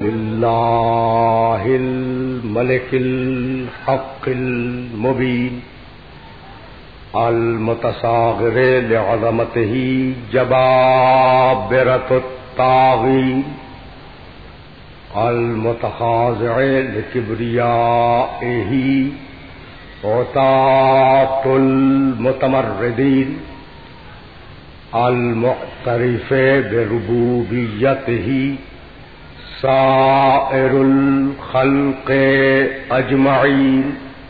للہ الملک الحق المبین المتصاغر لعظمتہ جبابرۃ الطاغین المتخاضع لکبریائہ عتاۃ المتمردین المعترف بربوبیتہ سائر الخلق اجمعین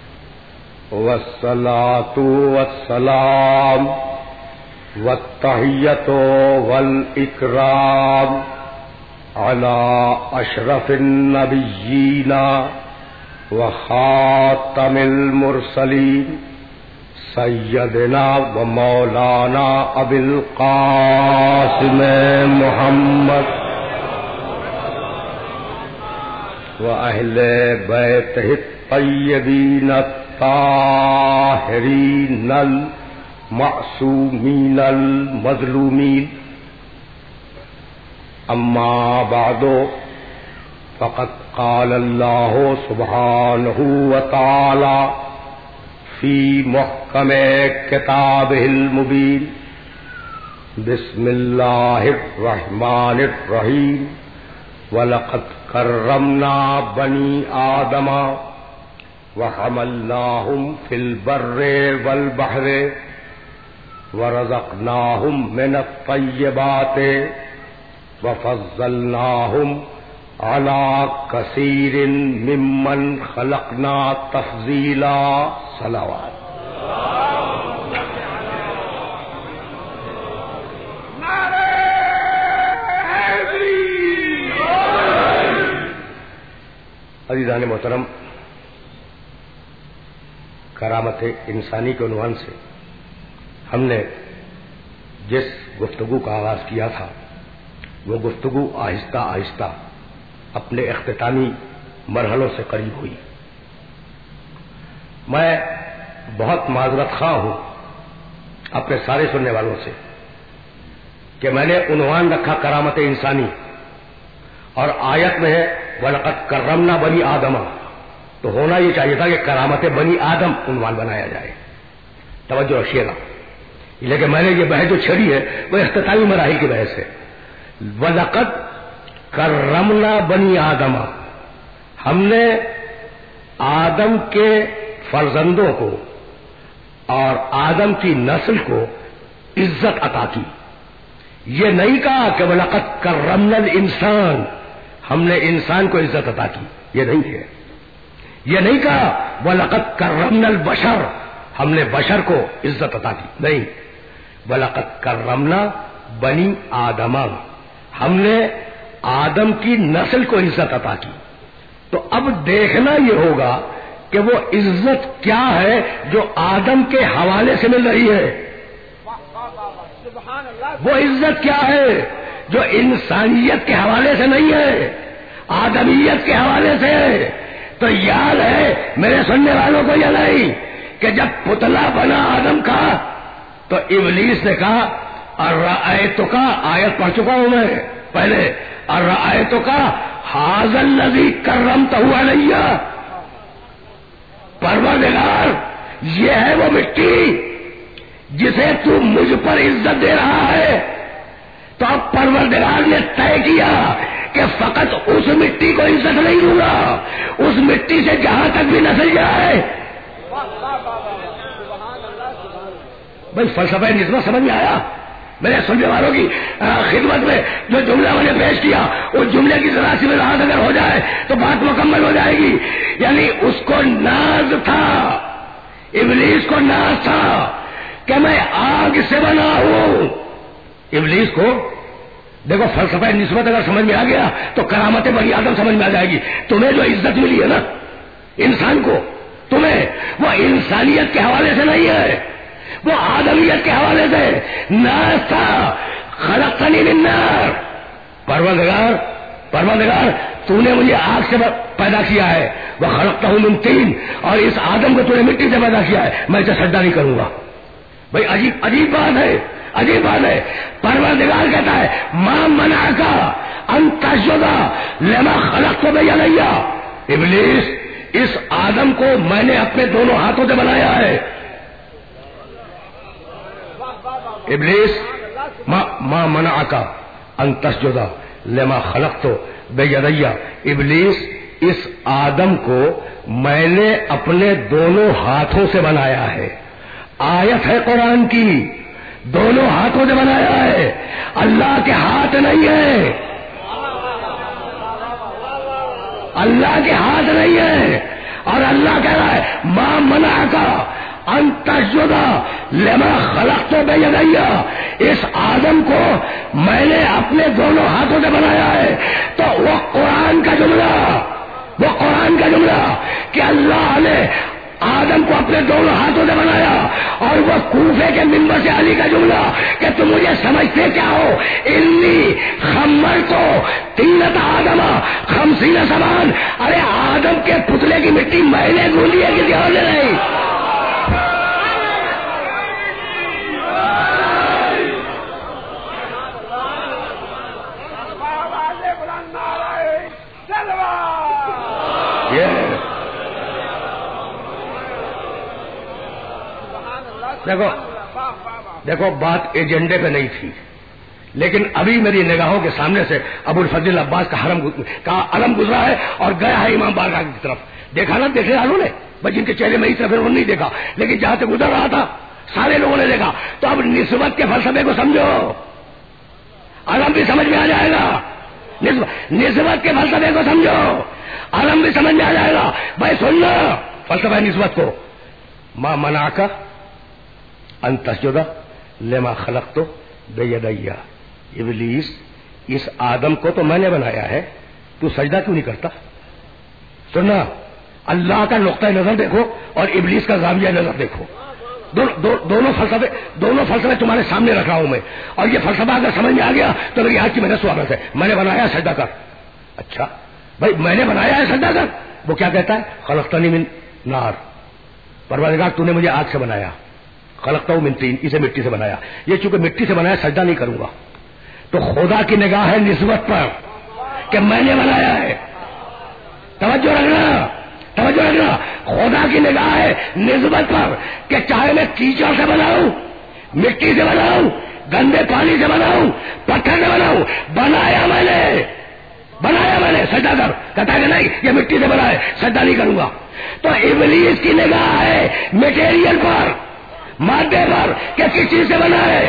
والصلاۃ والسلام والتحیۃ والاکرام علی اشرف النبیین وخاتم المرسلین سیدنا و مولانا ابی القاسم محمد وأهل بيته الطيبين الطاهرين المعصومين المظلومين أما بعد فقد قال الله سبحانه وتعالى في محكم كتابه المبين بسم الله الرحمن الرحيم وَلَقَدْ كَرَّمْنَا بَنِي آدَمَ وَحَمَلْنَاهُمْ فِي الْبَرِّ وَالْبَحْرِ وَرَزَقْنَاهُمْ مِنَ الطَّيِّبَاتِ وَفَضَّلْنَاهُمْ عَلَى كَثِيرٍ مِّمَّنْ خَلَقْنَا تَفْضِيلًا صلوات عزیزان محترم، کرامت انسانی کے عنوان سے ہم نے جس گفتگو کا آغاز کیا تھا وہ گفتگو آہستہ آہستہ اپنے اختتامی مرحلوں سے قریب ہوئی۔ میں بہت معذرت خواہ ہوں اپنے سارے سننے والوں سے کہ میں نے عنوان رکھا کرامت انسانی اور آیت میں ہے وَلَقَدْ كَرَّمْنَا بَنِي آدَمَ، تو ہونا یہ چاہیے تھا کہ کرامت بنی آدم عنوان بنایا جائے۔ توجہ رکھیے گا، لیکن میں نے یہ بحث جو چھڑی ہے وہ اختتامی مراحل کی بحث ہے۔ وَلَقَدْ كَرَّمْنَا بَنِي آدَمَ، ہم نے آدم کے فرزندوں کو اور آدم کی نسل کو عزت عطا کی۔ یہ نہیں کہا کہ وَلَقَدْ كَرَّمْنَا الْإِنسَانَ، ہم نے انسان کو عزت عطا کی، یہ نہیں ہے۔ یہ نہیں کہا وَلَقَدْ كَرَّمْنَا الْبَشَرَ، ہم نے بشر کو عزت عطا کی، نہیں۔ وَلَقَدْ كَرَّمْنَا بَنِي آدَمَ، ہم نے آدم کی نسل کو عزت عطا کی۔ تو اب دیکھنا یہ ہوگا کہ وہ عزت کیا ہے جو آدم کے حوالے سے مل رہی ہے، وہ عزت کیا ہے جو انسانیت کے حوالے سے نہیں ہے، آدمیت کے حوالے سے ہے۔ تو یاد ہے میرے سننے والوں کو یہ نہیں کہ جب پتلا بنا آدم کا تو ابلیس نے کہا ارأیتک، آیت پڑھ چکا ہوں میں پہلے، ارأیتک ھذا الذی کرمتہ علی، پروردگار یہ ہے وہ مٹی جسے تو مجھ پر عزت دے رہا ہے۔ تو اب پروردگار نے طے کیا کہ فقط اس مٹی کو عزت نہیں دوں گا، اس مٹی سے جہاں تک بھی نسل جائے۔ بھائی فلسفہ نسبت سمجھ میں آیا؟ میرے سننے والوں کی خدمت میں جو جملہ میں نے پیش کیا اس جملے کی ذرا سی وضاحت اگر ہو جائے تو بات مکمل ہو جائے گی۔ یعنی اس کو ناز تھا، ابلیس کو ناز تھا کہ میں آگ سے بنا ہوں۔ ابلیس کو دیکھو فلسفہ نسبت اگر سمجھ میں آ گیا تو کرامت بنی آدم سمجھ میں آ جائے گی۔ تمہیں جو عزت ملی ہے نا انسان کو، تمہیں وہ انسانیت کے حوالے سے نہیں ہے، وہ آدمیت کے حوالے سے ناز تھا۔ خلقتنی من نار، پروردگار تو نے مجھے آگ سے پیدا کیا ہے، وہ خلقتہ من طین، اور اس آدم کو تو نے مٹی سے پیدا کیا ہے، میں اسے سجدہ نہیں کروں گا۔ بھائی عجیب بات ہے، عجیب بات ہے، پروردگار کہتا ہے ما منعک ان تسجد لما خلقت بیدی، ابلیس اس آدم کو میں نے اپنے دونوں ہاتھوں سے بنایا ہے. ابلیس ما منعک ان تسجد لما خلقت بیدی، ابلیس اس آدم کو میں نے اپنے دونوں ہاتھوں سے بنایا ہے. آیت ہے قرآن کی، دونوں ہاتھوں سے بنایا ہے، اللہ کے ہاتھ نہیں ہے، اللہ کے ہاتھ نہیں ہے. اور اللہ کہہ رہا ہے ما منعک ان تسجد لما خلقت بیدی، اس آدم کو میں نے اپنے دونوں ہاتھوں سے بنایا ہے. تو وہ قرآن کا جملہ کہ اللہ نے آدم کو اپنے دونوں ہاتھوں سے بنایا، اور وہ کوفے کے منبر سے علی کا جملہ کہ تم مجھے سمجھتے کیا ہو، انی خمرت طینۃ آدم 50 سمان، ارے آدم کے پتلے کی مٹی میں نے گوندی ہے کسی اور نے نہیں. دیکھو بات ایجنڈے پہ نہیں تھی، لیکن ابھی میری نگاہوں کے سامنے سے ابو الفضل عباس کا علم گزرا ہے اور گیا ہے امام بارگاہ کی طرف. دیکھا نا دیکھنے والوں نے، بس جن کے چہرے میں ہی طرف انہوں نے نہیں دیکھا، لیکن جہاں سے گزر رہا تھا سارے لوگوں نے دیکھا. تو اب نسبت کے فلسفے کو سمجھو، علم بھی سمجھ میں آ جائے گا. نسبت کے فلسفے کو سمجھو، علم بھی سمجھ میں آ جائے گا. بھائی سننا فلسفہ نسبت کو، ما منعک ان تسجد لما خلقت بیدی، ابلیس اس آدم کو تو میں نے بنایا ہے، تو سجدہ کیوں نہیں کرتا؟ سننا، اللہ کا نقطہ نظر دیکھو اور ابلیس کا زاویہ نظر دیکھو. دونوں فلسفے تمہارے سامنے رکھ رہا ہوں میں، اور یہ فلسفہ اگر سمجھ میں آ گیا تو میری آج کی محنت سواگت ہے. میں نے بنایا سجدہ کر. اچھا بھائی میں نے بنایا ہے سجدہ کر. وہ کیا کہتا ہے؟ خلقتنی من نار، پروردگار تو نے مجھے آگ سے بنایا. خلقتہ من طین، اسے مٹی سے بنایا. یہ چونکہ مٹی سے بنایا سجدہ نہیں کروں گا. تو خدا کی نگاہ ہے نسبت پر کہ میں نے بنایا ہے. توجہ رکھنا، خدا کی نگاہ ہے نسبت پر کہ چاہے میں کیچڑ سے بناؤں، مٹی سے بناؤں، گندے پانی سے بناؤں، پتھر سے بناؤں، بنایا میں نے سجدہ کر. کہتا ہے کہ نہیں یہ مٹی سے بنا ہے، سجدہ نہیں کروں گا. تو ابلیس کی نگاہ ہے میٹیریل پر، مادے پر کہ کس چیز سے بنا ہے.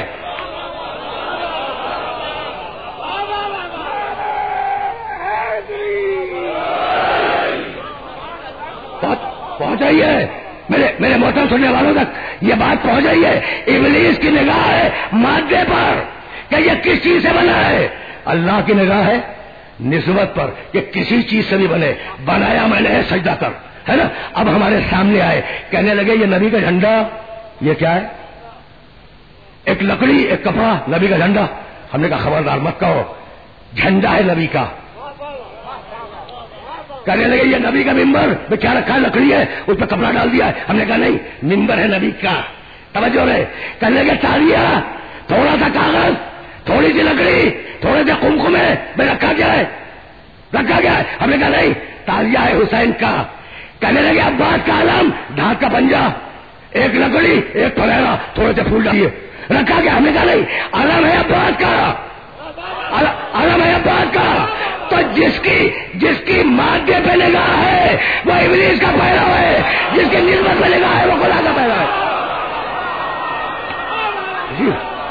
پہنچائیے میرے محترم سننے والوں تک یہ بات پہنچ رہی ہے. ابلیس کی نگاہ ہے مادے پر کہ یہ کس چیز سے بنا ہے. اللہ کی نگاہ ہے نسبت پر کہ کسی چیز سے بھی بنے. بنایا میں نے سجدہ کر، ہے نا. اب ہمارے سامنے آئے کہنے لگے یہ نبی کا جھنڈا یہ کیا ہے؟ ایک لکڑی ایک کپڑا، نبی کا جھنڈا. ہم نے کہا خبردار مت کہو، جھنڈا ہے نبی کا. کہنے لگے یہ نبی کا ممبر میں کیا رکھا ہے؟ لکڑی ہے، اس پہ کپڑا ڈال دیا ہے. ہم نے کہا نہیں، ممبر ہے نبی کا. توجہ رہے. کہنے لگے تالیہ، تھوڑا سا کاغذ، تھوڑی سی لکڑی، تھوڑے سے قمقمے میں رکھا گیا ہے. ہم نے کہا نہیں، تالیہ ہے حسین کا. کہنے لگے عباس کا علم، ڈھاک کا پنجہ، ایک لکڑی ایک پھلیرا، تھوڑے سے پھول ڈالیے، رکھا گیا. ہم نے کہا نہیں، علم ہے عباس کا، علم ہے عباس کا. تو جس کی مادے پہ نگاہ ہے وہ ابلیس کا پہراوا ہے، جس کی نسبت پہ نگاہ ہے وہ خدا کا پہراوا ہے. جی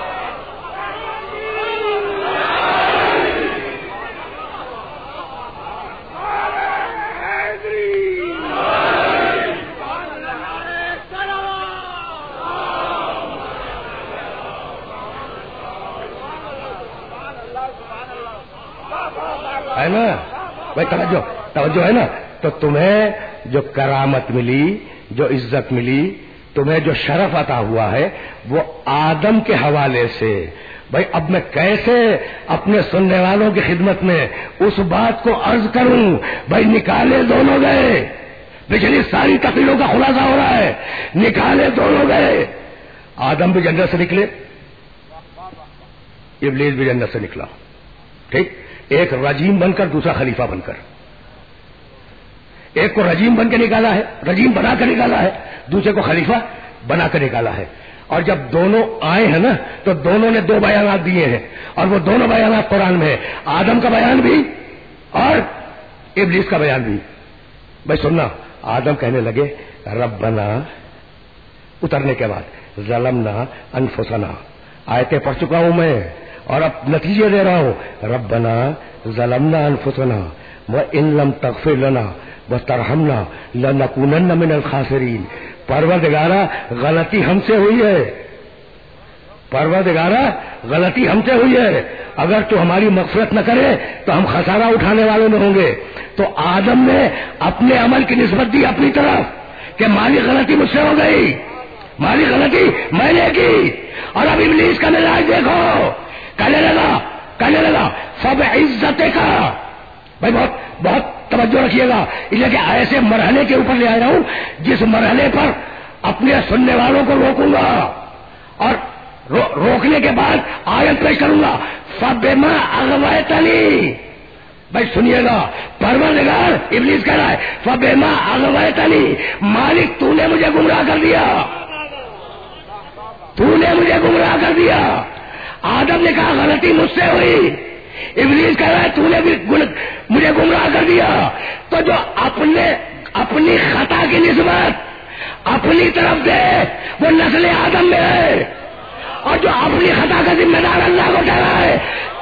ہے نا بھائی، توجہ ہے نا. تو تمہیں جو کرامت ملی، جو عزت ملی، تمہیں جو شرف عطا ہوا ہے وہ آدم کے حوالے سے. بھائی اب میں کیسے اپنے سننے والوں کی خدمت میں اس بات کو عرض کروں؟ بھائی نکالے دونوں گئے، پچھلی ساری تقریروں کا خلاصہ ہو رہا ہے. نکالے دونوں گئے، آدم بھی جنت سے نکلے ابلیس بھی جنت سے نکلا. ٹھیک, ایک رجیم بن کر, دوسرا خلیفہ بن کر. ایک کو رجیم بن کے نکالا ہے, رجیم بنا کر نکالا ہے, دوسرے کو خلیفہ بنا کر نکالا ہے. اور جب دونوں آئے ہیں نا تو دونوں نے 2 بیانات دیے ہیں, اور وہ دونوں بیانات قرآن میں ہے. آدم کا بیان بھی اور ابلیس کا بیان بھی. بھائی سننا, آدم کہنے لگے ربنا, اترنے کے بعد ظلمنا انفسنا, آیتیں پڑھ چکا ہوں میں اور اب نتیجے دے رہا ہوں. ربنا ظلمنا انفسنا وان لم تغفر لنا وترحمنا لنکونن من الخاسرین. پروردگارا غلطی ہم سے ہوئی ہے, پروردگارا غلطی ہم سے ہوئی ہے, اگر تو ہماری مغفرت نہ کرے تو ہم خسارہ اٹھانے والوں میں ہوں گے. تو آدم نے اپنے عمل کی نسبت دی اپنی طرف کہ مالی غلطی مجھ سے ہو گئی, مالی غلطی میں نے کی. اور اب ابلیس کا مزاج دیکھو, کہنے لگا سب عزت کا. بھائی بہت بہت توجہ رکھیے گا, اس لیے کہ ایسے مرحلے کے اوپر لے آیا ہوں جس مرحلے پر اپنے سننے والوں کو روکوں گا, اور روکنے کے بعد آیت پیش کروں گا. فبما اغویتنی, بھائی سنیے گا, پروردگار ابلیس کہہ رہا ہے فبما اغویتنی, مالک تو نے مجھے گمراہ کر دیا, تو نے مجھے گمراہ کر دیا. آدم نے کہا غلطی مجھ سے ہوئی, ابلیس کہہ رہا ہے تو نے بھی مجھے گمراہ کر دیا. تو جو اپنی خطا کی نسبت اپنی طرف دے وہ نسل آدم میں ہے, اور جو اپنی خطا کا ذمہ دار اللہ کو ٹھہرا ہے.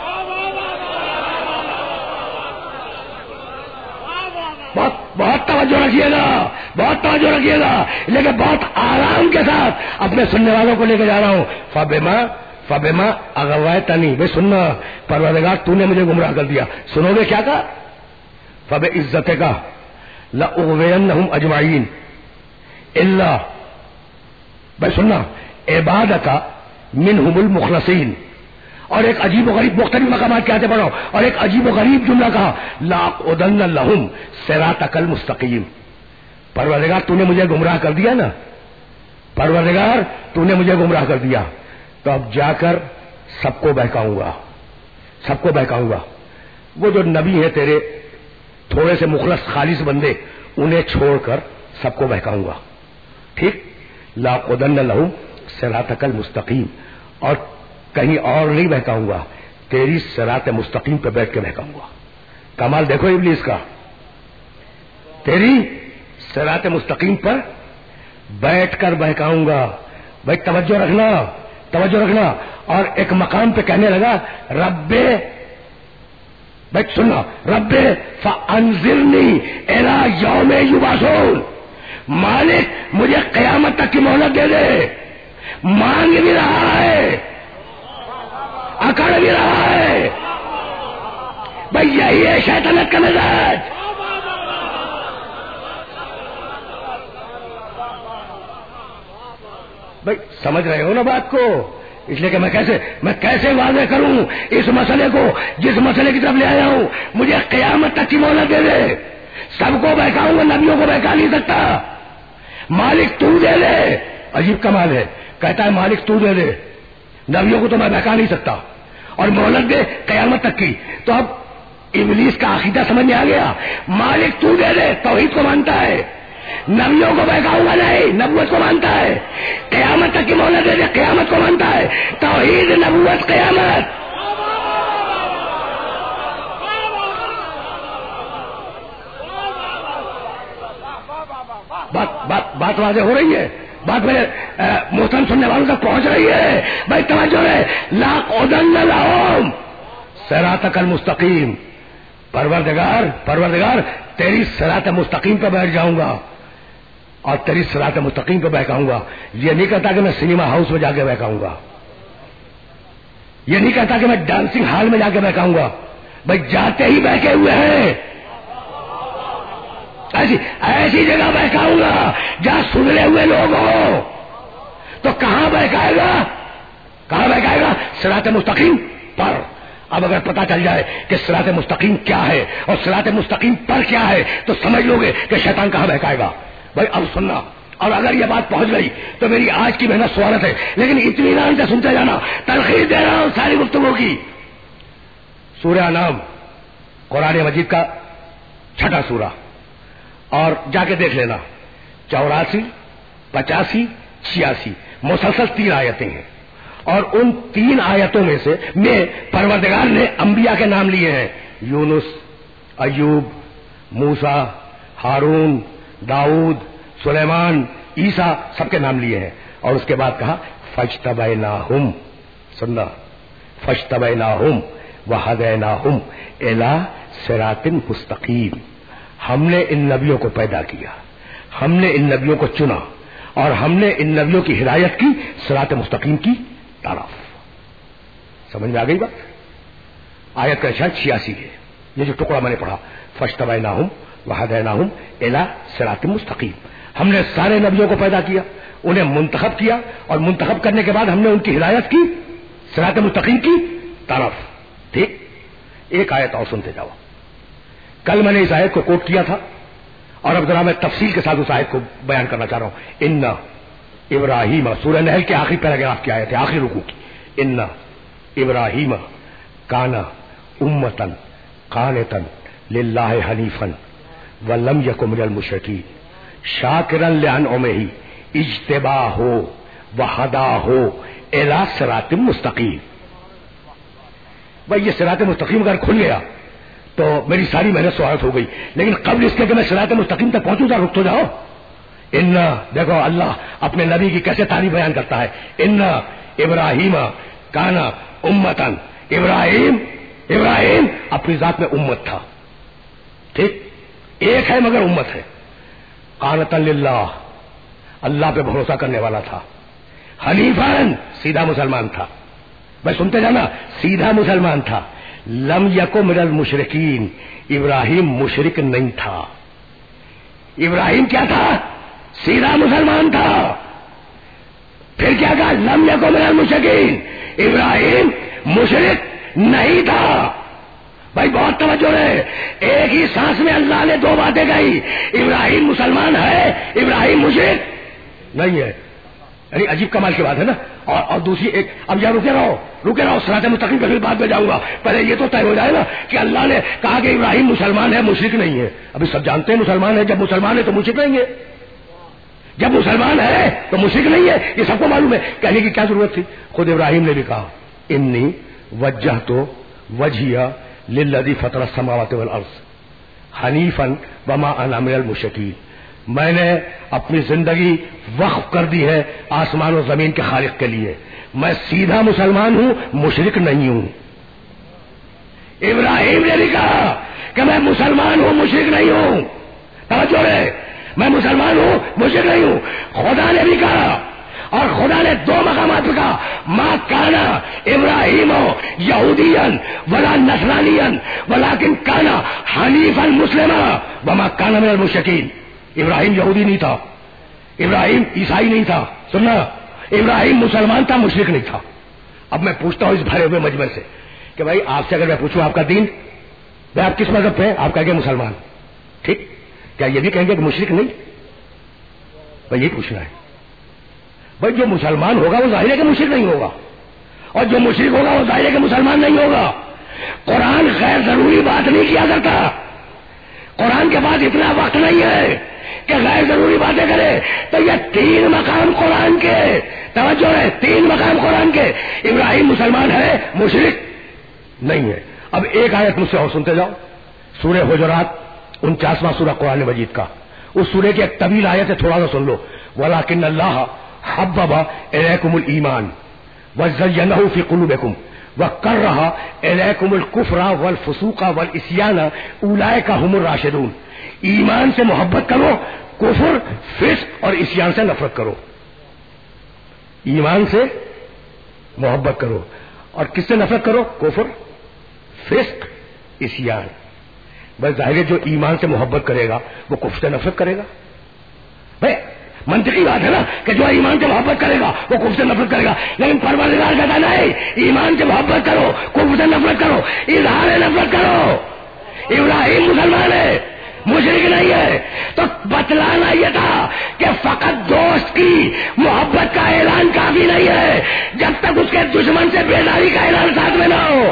بہت توجہ رکھیے گا, بہت توجہ رکھیے گا, لیکن بہت آرام کے ساتھ اپنے سننے والوں کو لے کے جا رہا ہوں. فبما اغویتنی, بھائی سننا, پروردگار تو نے مجھے گمراہ کر دیا. سنو گے کیا کہا؟ فبعزت کا لأغوینہم اجمعین الا, بھائی سننا, عبادک منہم المخلصین. اور ایک عجیب و غریب مختلف مقامات کے آتے پڑھو, اور ایک عجیب و غریب جملہ کہا لاقعدن لہم صراطک المستقیم. پروردگار تو نے مجھے گمراہ کر دیا نا, پروردگار تو نے مجھے گمراہ کر دیا, تو اب جا کر سب کو بہکاؤں گا, سب کو بہکاؤں گا. وہ جو نبی ہیں تیرے تھوڑے سے مخلص خالص بندے, انہیں چھوڑ کر سب کو بہکاؤں گا. ٹھیک, لاقعدن لہم صراطک المستقیم, اور کہیں اور نہیں بہکاؤں گا, تیری صراط مستقیم پہ بیٹھ کے بہکاؤں گا. کمال دیکھو ابلیس کا, تیری صراط مستقیم پر بیٹھ کر بہکاؤں گا. بھائی توجہ رکھنا, توجہ رکھنا. اور ایک مقام پہ کہنے لگا رب, بھائی سننا, رب فانظرنی الی یوم یبعثون, مالک مجھے قیامت تک کی مہلت دے دے. مانگ بھی رہا ہے, اکڑ بھی رہا ہے. بھائی یہی ہے شیطانت کا مزاج. بھائی سمجھ رہے ہو نا بات کو؟ اس لیے کہ میں کیسے واضح کروں اس مسئلے کو, جس مسئلے کی طرف لے آیا ہوں. مجھے قیامت تک کی مہلت دے دے, سب کو بہکاؤں گا, نبیوں کو بہکا نہیں سکتا. مالک تو دے دے. عجیب کمال ہے, کہتا ہے مالک تو دے دے, نبیوں کو تو میں بہکا نہیں سکتا, اور مہلت دے قیامت تک کی. تو اب ابلیس کا عقیدہ سمجھ میں آ گیا. مالک تو دے دے, توحید کو مانتا ہے, نبیوں کو بہکاؤں گا نہیں, نبوت کو مانتا ہے. قیامت تک کی مہلت دے دے, قیامت کو مانتا ہے. توحید, نبوت, قیامت. بات واضح ہو رہی ہے, بات میرے محترم سننے والوں تک پہنچ رہی ہے. بھائی توجہ ہے. لاقعدن لہم صراطک المستقیم, پروردگار تیری صراط مستقیم پہ بیٹھ جاؤں گا, اور تیری صراط مستقیم پہ بہکاؤں گا. یہ نہیں کہتا کہ میں سنیما ہاؤس میں جا کے بہکاؤں گا, یہ نہیں کہتا کہ میں ڈانسنگ ہال میں جا کے بہکاؤں گا. بھائی جاتے ہی بہکے ہوئے ہیں, ایسی جگہ بہکاؤں گا جہاں سننے ہوئے لوگ ہوں. تو کہاں بہکائے گا, کہاں بہکائے گا؟ صراط مستقیم پر. اب اگر پتا چل جائے کہ صراط مستقیم کیا ہے اور صراط مستقیم پر کیا ہے, تو سمجھ لو گے کہ شیطان کہاں بہکائے گا. بھائی اب سننا, اور اگر یہ بات پہنچ گئی تو میری آج کی محنت سوالت ہے، لیکن اطمینان سے سنتے جانا، تلخیص دے رہا ہوں ساری گفتگو کی۔ سورہ انعام قرآن مجید کا 6واں سورہ، اور جا کے دیکھ لینا 84، 85، 86 مسلسل 3 آیتیں ہیں، اور ان 3 آیتوں میں پروردگار نے انبیاء کے نام لیے ہیں، یونس، ایوب، موسیٰ، ہارون، داؤد، سلیمان، عیسیٰ، سب کے نام لیے ہیں، اور اس کے بعد کہا فاجتبیناہم، سننا، فاجتبیناہم وہدیناہم الی صراط مستقیم، ہم نے ان نبیوں کو پیدا کیا، ہم نے ان نبیوں کو چنا، اور ہم نے ان نبیوں کی ہدایت کی صراط مستقیم کی طرف۔ سمجھ میں آ گئی بات؟ آیت کا ارشاد 86 ہے، یہ جو ٹکڑا میں نے پڑھا، فاجتبیناہم وہدیناہم الی صراط مستقیم، ہم نے سارے نبیوں کو پیدا کیا، انہیں منتخب کیا، اور منتخب کرنے کے بعد ہم نے ان کی ہدایت کی صراط مستقیم کی طرف۔ ٹھیک، ایک آیت اور سنتے جاؤ۔ کل میں نے اس آیت کو کوٹ کیا تھا، اور اب ذرا میں تفصیل کے ساتھ اس آیت کو بیان کرنا چاہ رہا ہوں۔ ان ابراہیم، سورہ نحل کے آخری پیراگراف کی آیت ہے، آخری رکوع کی۔ ان ابراہیم کان امتن قانتن للہ حنیفا ولم یک من المشرکین شاکرا لانعمہ اجتباہ وہداہ الی صراط مستقیم۔ بھائی یہ صراط مستقیم اگر کھل گیا تو میری ساری محنت سوالت ہو گئی، لیکن قبل اس کے کہ میں صراط مستقیم تک پہنچوں، رک تو جاؤ۔ ان، دیکھو اللہ اپنے نبی کی کیسے تعریف بیان کرتا ہے، ان ابراہیم کانا امتن، ابراہیم اپنی ذات میں امت تھا، ٹھیک، ایک ہے مگر امت ہے، قانتن للہ، اللہ پہ بھروسہ کرنے والا تھا، حنیفاً سیدھا مسلمان تھا، بھائی سنتے جانا، سیدھا مسلمان تھا، لم یکن من المشرکین، ابراہیم مشرک نہیں تھا، ابراہیم کیا تھا؟ سیدھا مسلمان تھا۔ پھر کیا کہا؟ لم یکن من المشرکین، ابراہیم مشرک نہیں تھا۔ بھائی بہت توجہ ہے، ایک ہی سانس میں اللہ نے 2 باتیں کہی، ابراہیم مسلمان ہے، ابراہیم مشرک نہیں ہے، یعنی عجیب کمال کی بات ہے نا۔ اور دوسری ایک، اب یہاں رکے رہو صراط مستقیم پہ پھر بعد میں جاؤں گا، پہلے یہ تو طے ہو جائے نا کہ اللہ نے کہا کہ ابراہیم مسلمان ہے، مشرک نہیں ہے۔ ابھی سب جانتے ہیں مسلمان ہے، جب مسلمان ہے تو مشرک نہیں ہے، جب مسلمان ہے تو مشرک نہیں ہے، یہ سب کو معلوم ہے، کہنے کی کیا ضرورت تھی؟ خود ابراہیم نے بھی کہا انی وجہت وجہیہ للذی فطر السماوات والارض حنیفا وما انا من المشرکین، میں نے اپنی زندگی وقف کر دی ہے آسمان و زمین کے خالق کے لیے، میں سیدھا مسلمان ہوں، مشرک نہیں ہوں۔ ابراہیم نے بھی کہا کہ میں مسلمان ہوں، مشرک نہیں ہوں، توجہ ہے، میں مسلمان ہوں، مشرک نہیں ہوں۔ خدا نے بھی کہا، اور خدا نے 2 مقامات پہ کہا، ما کانا ابراہیم یہودیا ولا نصرانیا ولکن کانا حنیفا مسلما وما کانا من المشرکین۔ ابراہیم یہودی نہیں تھا، ابراہیم عیسائی نہیں تھا، سننا، ابراہیم مسلمان تھا، مشرک نہیں تھا۔ اب میں پوچھتا ہوں اس بھرے ہوئے مجمع سے کہ بھائی آپ سے اگر میں پوچھوں آپ کا دین، بھائی آپ کس مذہب پہ ہیں؟ آپ کہیں گے مسلمان، ٹھیک، کیا یہ بھی کہیں گے کہ مشرک نہیں؟ بھائی یہ پوچھنا ہے۔ بھائی جو مسلمان ہوگا وہ ظاہر ہے کہ مشرک نہیں ہوگا، اور جو مشرک ہوگا وہ ظاہر ہے کہ مسلمان نہیں ہوگا۔ قرآن غیر ضروری بات نہیں کیا کرتا، قرآن کے بعد اتنا وقت نہیں ہے کہ غیر ضروری باتیں کرے۔ تو یہ 3 مقام قرآن کے، توجہ ہے، 3 مقام قرآن کے، ابراہیم مسلمان ہے، مشرک نہیں ہے۔ اب ایک آیت مجھ سے اور سنتے جاؤ، سورہ حجرات 49واں سورہ قرآن مجید کا، اس سورہ کی ایک طویل آیت ہے، تھوڑا سا سن لو۔ وَلَٰكِنَّ اللَّهَ حَبَّبَ إِلَيْكُمُ الْإِيمَانَ وَزَيَّنَهُ فِي قُلُوبِكُمْ وَكَرَّهَ إِلَيْكُمُ الْكُفْرَ وَالْفُسُوقَ وَالْعِصْيَانَ أُولَٰئِكَ هُمُ الرَّاشِدُونَ۔ ایمان سے محبت کرو، کفر، فسق اور عصیان سے نفرت کرو۔ ایمان سے محبت کرو، اور کس سے نفرت کرو؟ کفر، فسق، عصیان۔ بس ظاہر ہے جو ایمان سے محبت کرے گا وہ کفر سے نفرت کرے گا۔ بھائی منطقی بات ہے نا کہ جو ایمان سے محبت کرے گا وہ کفر سے نفرت کرے گا، لیکن پروردگار کہتا نہیں، ایمان سے محبت کرو، کفر سے نفرت کرو، اظہار نفرت کرو۔ ابراہیم مسلمان ہے، مشرک نہیں ہے. تو بتلانا یہ تھا کہ فقط دوست کی محبت کا اعلان کافی نہیں ہے جب تک اس کے دشمن سے بیداری کا اعلان ساتھ میں نہ ہو.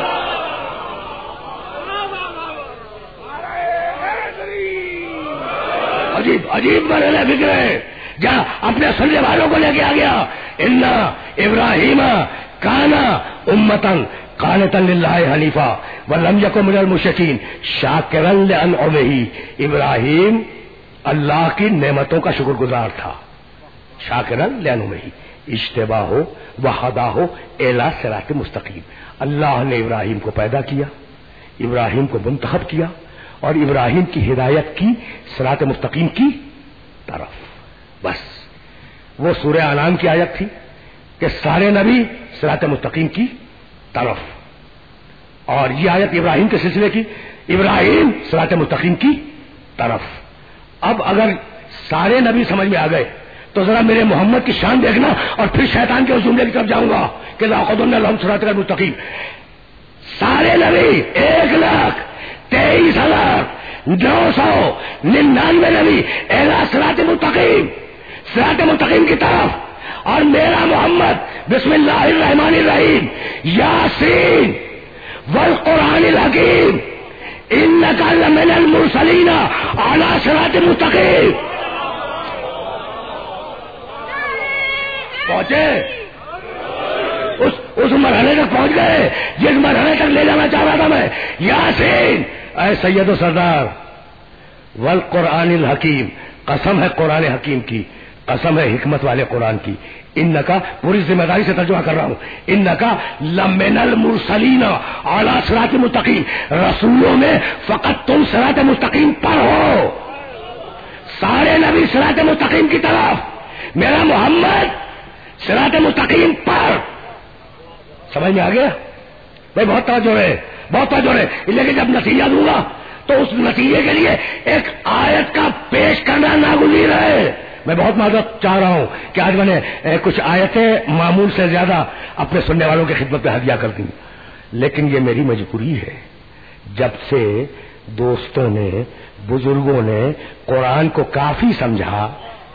عجیب عجیب مرحلہ فکر ہے. جہاں اپنے سننے والوں کو لے کے آ گیا ان ابراہیم کانا امتن قانتا للہ حنیفا ولم یکن من المشرکین شاکرا لانعمہ. ابراہیم اللہ کی نعمتوں کا شکر گزار تھا. شاکرا لانعمہ اجتباہ ہو وہدا ہو الی صراط مستقیم. اللہ نے ابراہیم کو پیدا کیا, ابراہیم کو منتخب کیا اور ابراہیم کی ہدایت کی صراط مستقیم کی طرف. بس وہ سورہ انعام کی آیت تھی کہ سارے نبی صراط مستقیم کی طرف, اور یہ آیت ابراہیم کے سلسلے کی ابراہیم صراط مستقیم کی طرف. اب اگر سارے نبی سمجھ میں آ گئے تو ذرا میرے محمد کی شان دیکھنا, اور پھر شیطان کے اس جملے کی طرف جاؤں گا کہ لَأَخَذْنَ لَهُمْ صِرَاطَكَ الْمُسْتَقِيمَ. سارے نبی 1,23,999 نبی اعلیٰ صراط مستقیم, صراط مستقیم کی طرف. اور میرا محمد بسم اللہ الرحمن الرحیم یاسین والقرآن الحکیم انک لمن المرسلین علی صراط مستقیم. پہنچے اس مرحلے تک پہنچ گئے جس مرحلے تک لے جانا چاہ رہا تھا میں. یاسین اے سید و سردار, والقرآن الحکیم قسم ہے قرآن حکیم کی, قسم ہے حکمت والے قرآن کی. انکا پوری ذمہ داری سے ترجمہ کر رہا ہوں, انکا لمن المرسلین علی صراط مستقیم. رسولوں میں فقط تم صراط مستقیم پر ہو, سارے نبی صراط مستقیم کی طرف, میرا محمد صراط مستقیم پر. سمجھ میں آ گیا بھائی؟ بہت توجہ ہے, بہت توجہ ہے. لیکن جب نتیجہ دوں گا تو اس نتیجے کے لیے ایک آیت کا پیش کرنا ناگزیر ہے. میں بہت معذرت چاہ رہا ہوں کہ آج میں نے کچھ آیتیں معمول سے زیادہ اپنے سننے والوں کی خدمت میں ہدیہ کر دی, لیکن یہ میری مجبوری ہے. جب سے دوستوں نے بزرگوں نے قرآن کو کافی سمجھا,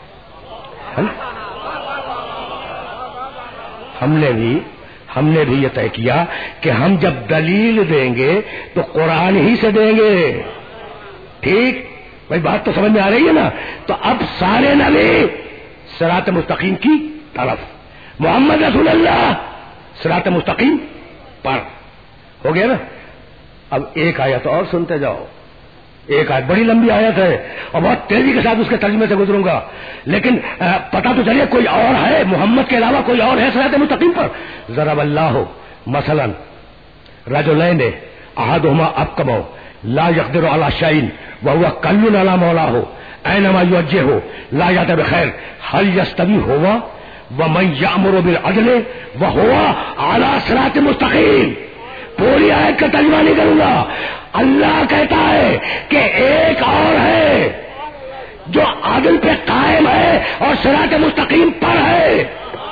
ہم نے بھی یہ طے کیا کہ ہم جب دلیل دیں گے تو قرآن ہی سے دیں گے. ٹھیک بھائی, بات تو سمجھ میں آ رہی ہے نا؟ تو اب سارے نبی صراط مستقیم کی طرف, محمد رسول اللہ صراط مستقیم پر. ہو گیا نا؟ اب ایک آیت اور سنتے جاؤ. ایک آیت بڑی لمبی آیت ہے اور بہت تیزی کے ساتھ اس کے ترجمے سے گزروں گا, لیکن پتا تو چلیے کوئی اور ہے محمد کے علاوہ, کوئی اور ہے صراط مستقیم پر. ضرب اللہ مثلا رجلین احدہما ابکم لا یقدر علی شیء وهو کل علی مولاه اینما یوجهه لا یات بخیر هل یستوی هو ومن یأمر بالعدل وهو علی صراط مستقیم. پوری آیت کا ترجمہ نہیں کروں گا. اللہ کہتا ہے کہ ایک اور ہے جو عدل پہ قائم ہے اور صراط مستقیم پر ہے.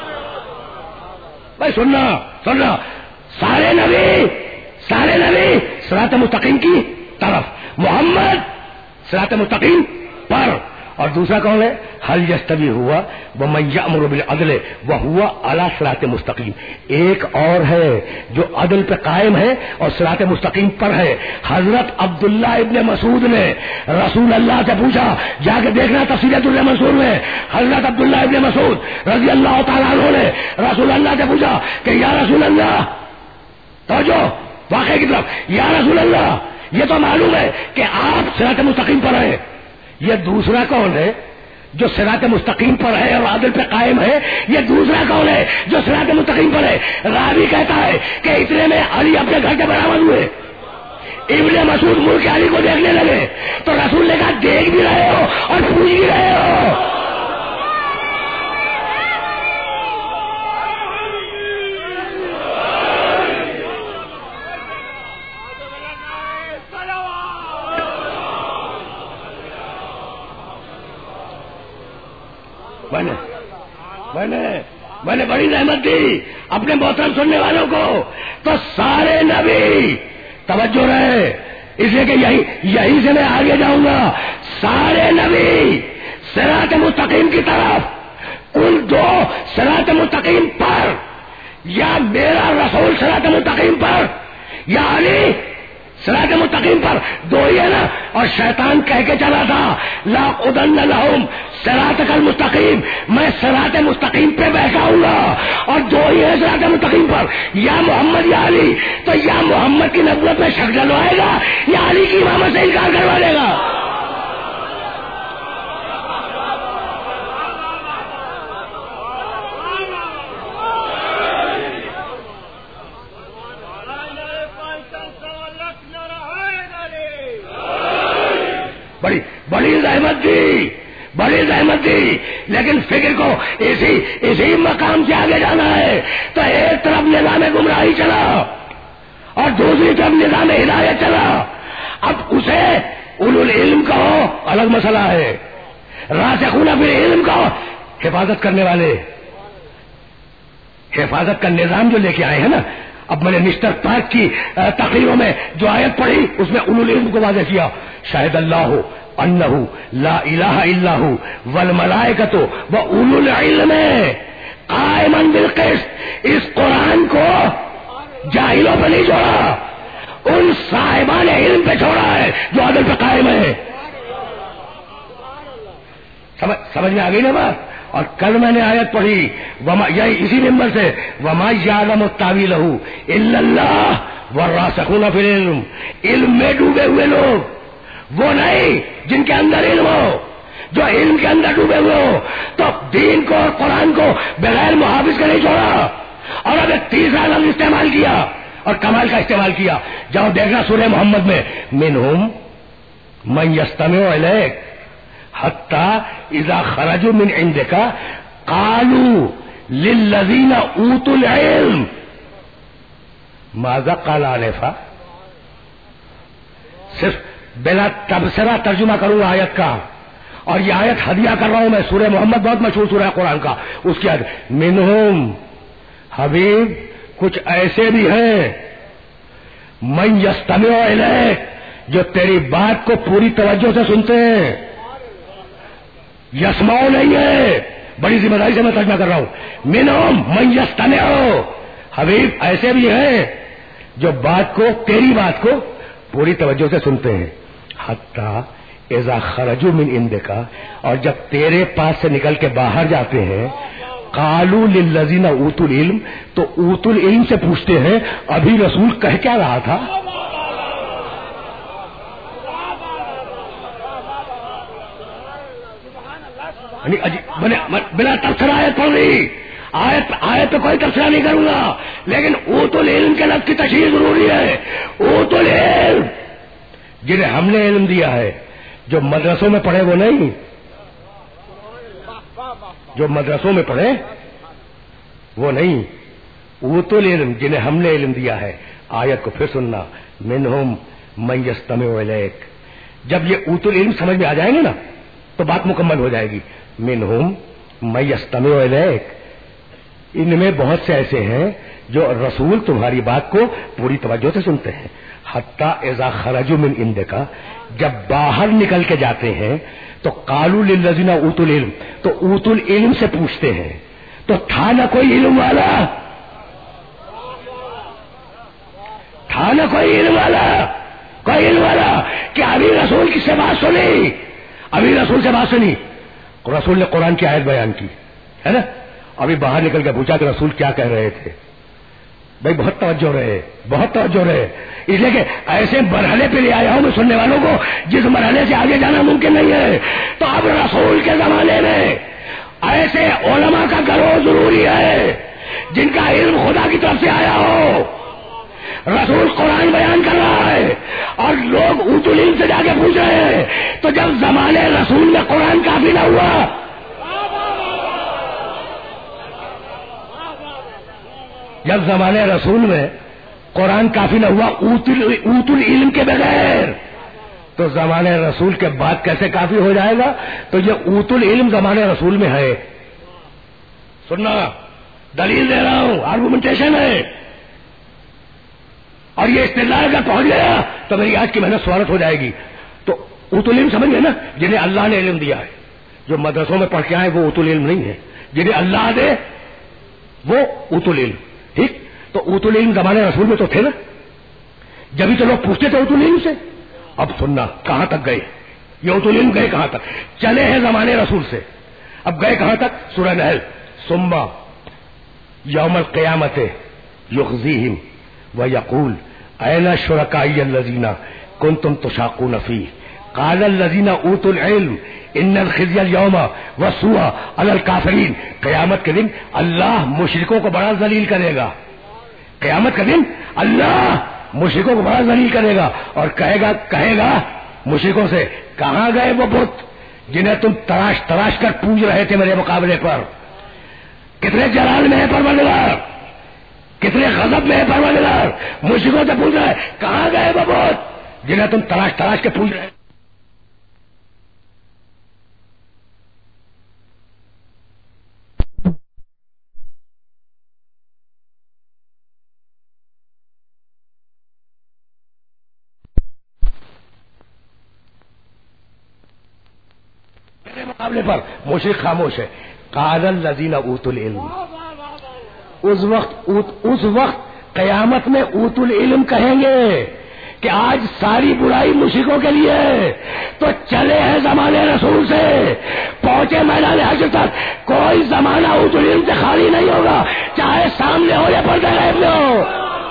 بھائی سننا, سارے نبی صراط مستقیم کی طرف, محمد صراط مستقیم پر. اور دوسرا کون ہے؟ حل یستوی ہوا ومن یأمر بالعدل وہو علی صراط مستقیم. ایک اور ہے جو عدل پہ قائم ہے اور صراط مستقیم پر ہے. حضرت عبداللہ ابن مسعود نے رسول اللہ سے پوچھا, جا کے دیکھنا تفسیر در منصور میں, حضرت عبداللہ ابن مسعود رضی اللہ تعالیٰ عنہ نے رسول اللہ سے پوچھا کہ یا رسول اللہ, توجہ واقعے کی طرف, یا رسول اللہ یہ تو معلوم ہے کہ آپ صراط مستقیم پر ہیں, یہ دوسرا کون ہے جو صراط مستقیم پر ہے اور عدل پہ قائم ہے؟ یہ دوسرا کون ہے جو صراط مستقیم پر ہے؟ راوی کہتا ہے کہ اتنے میں علی اپنے گھر سے برآمد ہوئے, ابن مسعود ملک علی کو دیکھنے لگے تو رسول نے کہا دیکھ بھی رہے ہو اور پوچھ بھی رہے ہو. میں نے بڑی رحمت دی اپنے محترم سننے والوں کو. تو سارے نبی توجہ رہے, اس لیے کہ یہی سے میں آگے جاؤں گا. سارے نبی صراط مستقیم کی طرف، ان دو صراط مستقیم پر، یا میرا رسول صراط مستقیم پر یا علی صراط مستقیم پر، دو ہی ہے نا. اور شیطان کہہ کے چلا تھا لاقعدن لہم صراطک المستقیم، میں صراط مستقیم پہ بیٹھاؤں گا. اور دو ہی ہے صراط مستقیم پر، یا محمد یا علی. تو یا محمد کی نبوت میں شک ڈلوائے گا یا علی کی امامت سے انکار کروا دے گا. بڑی زحمت دی، لیکن فکر کو اسی مقام سے آگے جانا ہے. تو ایک طرف نظام گمراہی چلا اور دوسری طرف نظام ہدایت چلا. اب اسے اولو العلم کہو الگ مسئلہ ہے، راسخون فی العلم کہو حفاظت کرنے والے، حفاظت کا نظام جو لے کے آئے ہیں نا. اب میں نے مسٹر پارک کی تقریروں میں جو آیت پڑھی اس میں اولو العلم کو واضح کیا. شاہد اللہ انہ لا الہ الا ہو والملائکۃ واولو العلم قائما بالقسط. اس قرآن کو جاہلوں پہ نہیں چھوڑا، ان صاحبان علم پہ چھوڑا ہے جو عدل پہ قائم ہے. سمجھ میں آ گئی نا بات. اور کل میں نے آیت پڑھی یہی اسی ممبر سے وما یعلم تاویلہ الا اللہ والراسخون فی العلم. علم میں ڈوبے ہوئے لوگ وہ نہیں جن کے اندر علم ہو، جو علم کے اندر ڈوبے ہوئے ہو. تو دین کو اور قرآن کو بغیر محافظ کے نہیں چھوڑا. اور اب ایک تیسرا لفظ استعمال کیا اور کمال کا استعمال کیا. جاؤ دیکھنا سورہ محمد میں منہم من یستمع الیک حتی اذا خرجوا من عندک قالوا للذین اوتوا العلم ماذا قال آنفا. صرف بلا تبصرہ ترجمہ کروں آیت کا، اور یہ آیت ہدیہ کر رہا ہوں میں. سورہ محمد بہت مشہور سورہ قرآن کا، اس کی آیت منہم حبیب کچھ ایسے بھی ہیں من یستمع الیک جو تیری بات کو پوری توجہ سے سنتے ہیں. یسمعو نہیں ہے، بڑی ذمہ داری سے میں ترجمہ کر رہا ہوں. منہم من یستمع، حبیب ایسے بھی ہیں جو بات کو، تیری بات کو پوری توجہ سے سنتے ہیں. حتی اذا خرجوا من عندک، اور جب تیرے پاس سے نکل کے باہر جاتے ہیں قالوا للذین اوتوا العلم، تو اوتوا العلم سے پوچھتے ہیں ابھی رسول کہہ کیا رہا تھا. بنا تبصرہ آیت پڑھ رہی، آیت پہ کوئی تبصرہ نہیں کروں گا، لیکن اوتوا العلم کے لفظ کی تشریح ضروری ہے. اوتوا العلم جنہیں ہم نے علم دیا ہے، جو مدرسوں میں پڑھے وہ نہیں، جو مدرسوں میں پڑھے وہ نہیں. اوتوا العلم جنہیں ہم نے علم دیا ہے. آیت کو پھر سننا منہم من یستمع الیک. جب یہ اوتوا العلم سمجھ میں آ جائیں گے نا تو بات مکمل ہو جائے گی. منہم من یستمع الیک، ان میں بہت سے ایسے ہیں جو رسول تمہاری بات کو پوری توجہ سے سنتے ہیں. حتی اذا خرجوا من عندک، جب باہر نکل کے جاتے ہیں تو قالوا للذین اوتوا العلم، تو اوتوا العلم سے پوچھتے ہیں. تو تھا نہ کوئی علم والا، تھا نہ کوئی علم والا، کوئی علم والا کہ ابھی رسول کس سے بات سنی، ابھی رسول سے بات سنی. رسول نے قرآن کی آیت بیان کی ہے نا، ابھی باہر نکل کے پوچھا کہ رسول کیا کہہ رہے تھے. بھائی بہت توجہ رہے، بہت توجہ رہے. اس لیے کہ ایسے مرحلے پہ لے آیا ہوں میں سننے والوں کو جس مرحلے سے آگے جانا ممکن نہیں ہے. تو اب رسول کے زمانے میں ایسے علماء کا گروہ ضروری ہے جن کا علم خدا کی طرف سے آیا ہو. رسول قرآن بیان کر رہا ہے اور لوگ اوتوا العلم سے جا کے پوچھ رہے ہیں. تو جب زمانے رسول میں قرآن کافی نہ ہوا، جب زمانے رسول میں قرآن کافی نہ ہوا اوتوا العلم کے بغیر، تو زمانے رسول کے بعد کیسے کافی ہو جائے گا؟ تو یہ اوتوا العلم زمانے رسول میں ہے. سننا، دلیل دے رہا ہوں، آرگومنٹیشن ہے. اور یہ استدلال اگر پہنچ گیا تو میری آج کی محنت سوارت ہو جائے گی. تو اوت العلم سمجھ گئے نا, جنہیں اللہ نے علم دیا ہے. جو مدرسوں میں پڑھ کے آئے وہ اوت العلم نہیں ہے, جنہیں اللہ دے وہ اوت العلم. ٹھیک, تو اوت العلم زمانے رسول میں تو تھے نا, جبھی تو لوگ پوچھتے تھے اوت العلم سے. اب سننا کہاں تک گئے یہ اوت العلم, گئے کہاں تک. چلے ہیں زمانے رسول سے, اب گئے کہاں تک. سورہ نحل, ثم یوم القیامت یخزیہم ویقول این شرکائی الذین کنتم تشاقون فیہ قال الذین اوتوا العلم ان الخزی اليوم والسوء علی الکافرین. قیامت کے دن اللہ مشرکوں کو بڑا ذلیل کرے گا. قیامت کے دن اللہ مشرکوں کو بڑا ذلیل کرے گا اور کہے گا مشرکوں سے, کہاں گئے وہ بت جنہیں تم تراش تراش کر پوج رہے تھے میرے مقابلے پر. کتنے جلال میں ہے پروردگار, کتنے غضب میں ہے پروردگار. مشرکوں سے پوچھ رہا ہے کہاں گئے وہ بت جنہیں تم تراش تراش کے پوج رہے. مقابلے پر مشرک خاموش ہے. قال الذین اوتوا العلم, اس وقت قیامت میں اوت العلم کہیں گے کہ آج ساری برائی مشرکوں کے لیے ہے. تو چلے ہیں زمانے رسول سے, پہنچے میدان حشر تک, کوئی زمانہ اوت العلم سے خالی نہیں ہوگا, چاہے سامنے ہو یا پردے غیب میں ہو.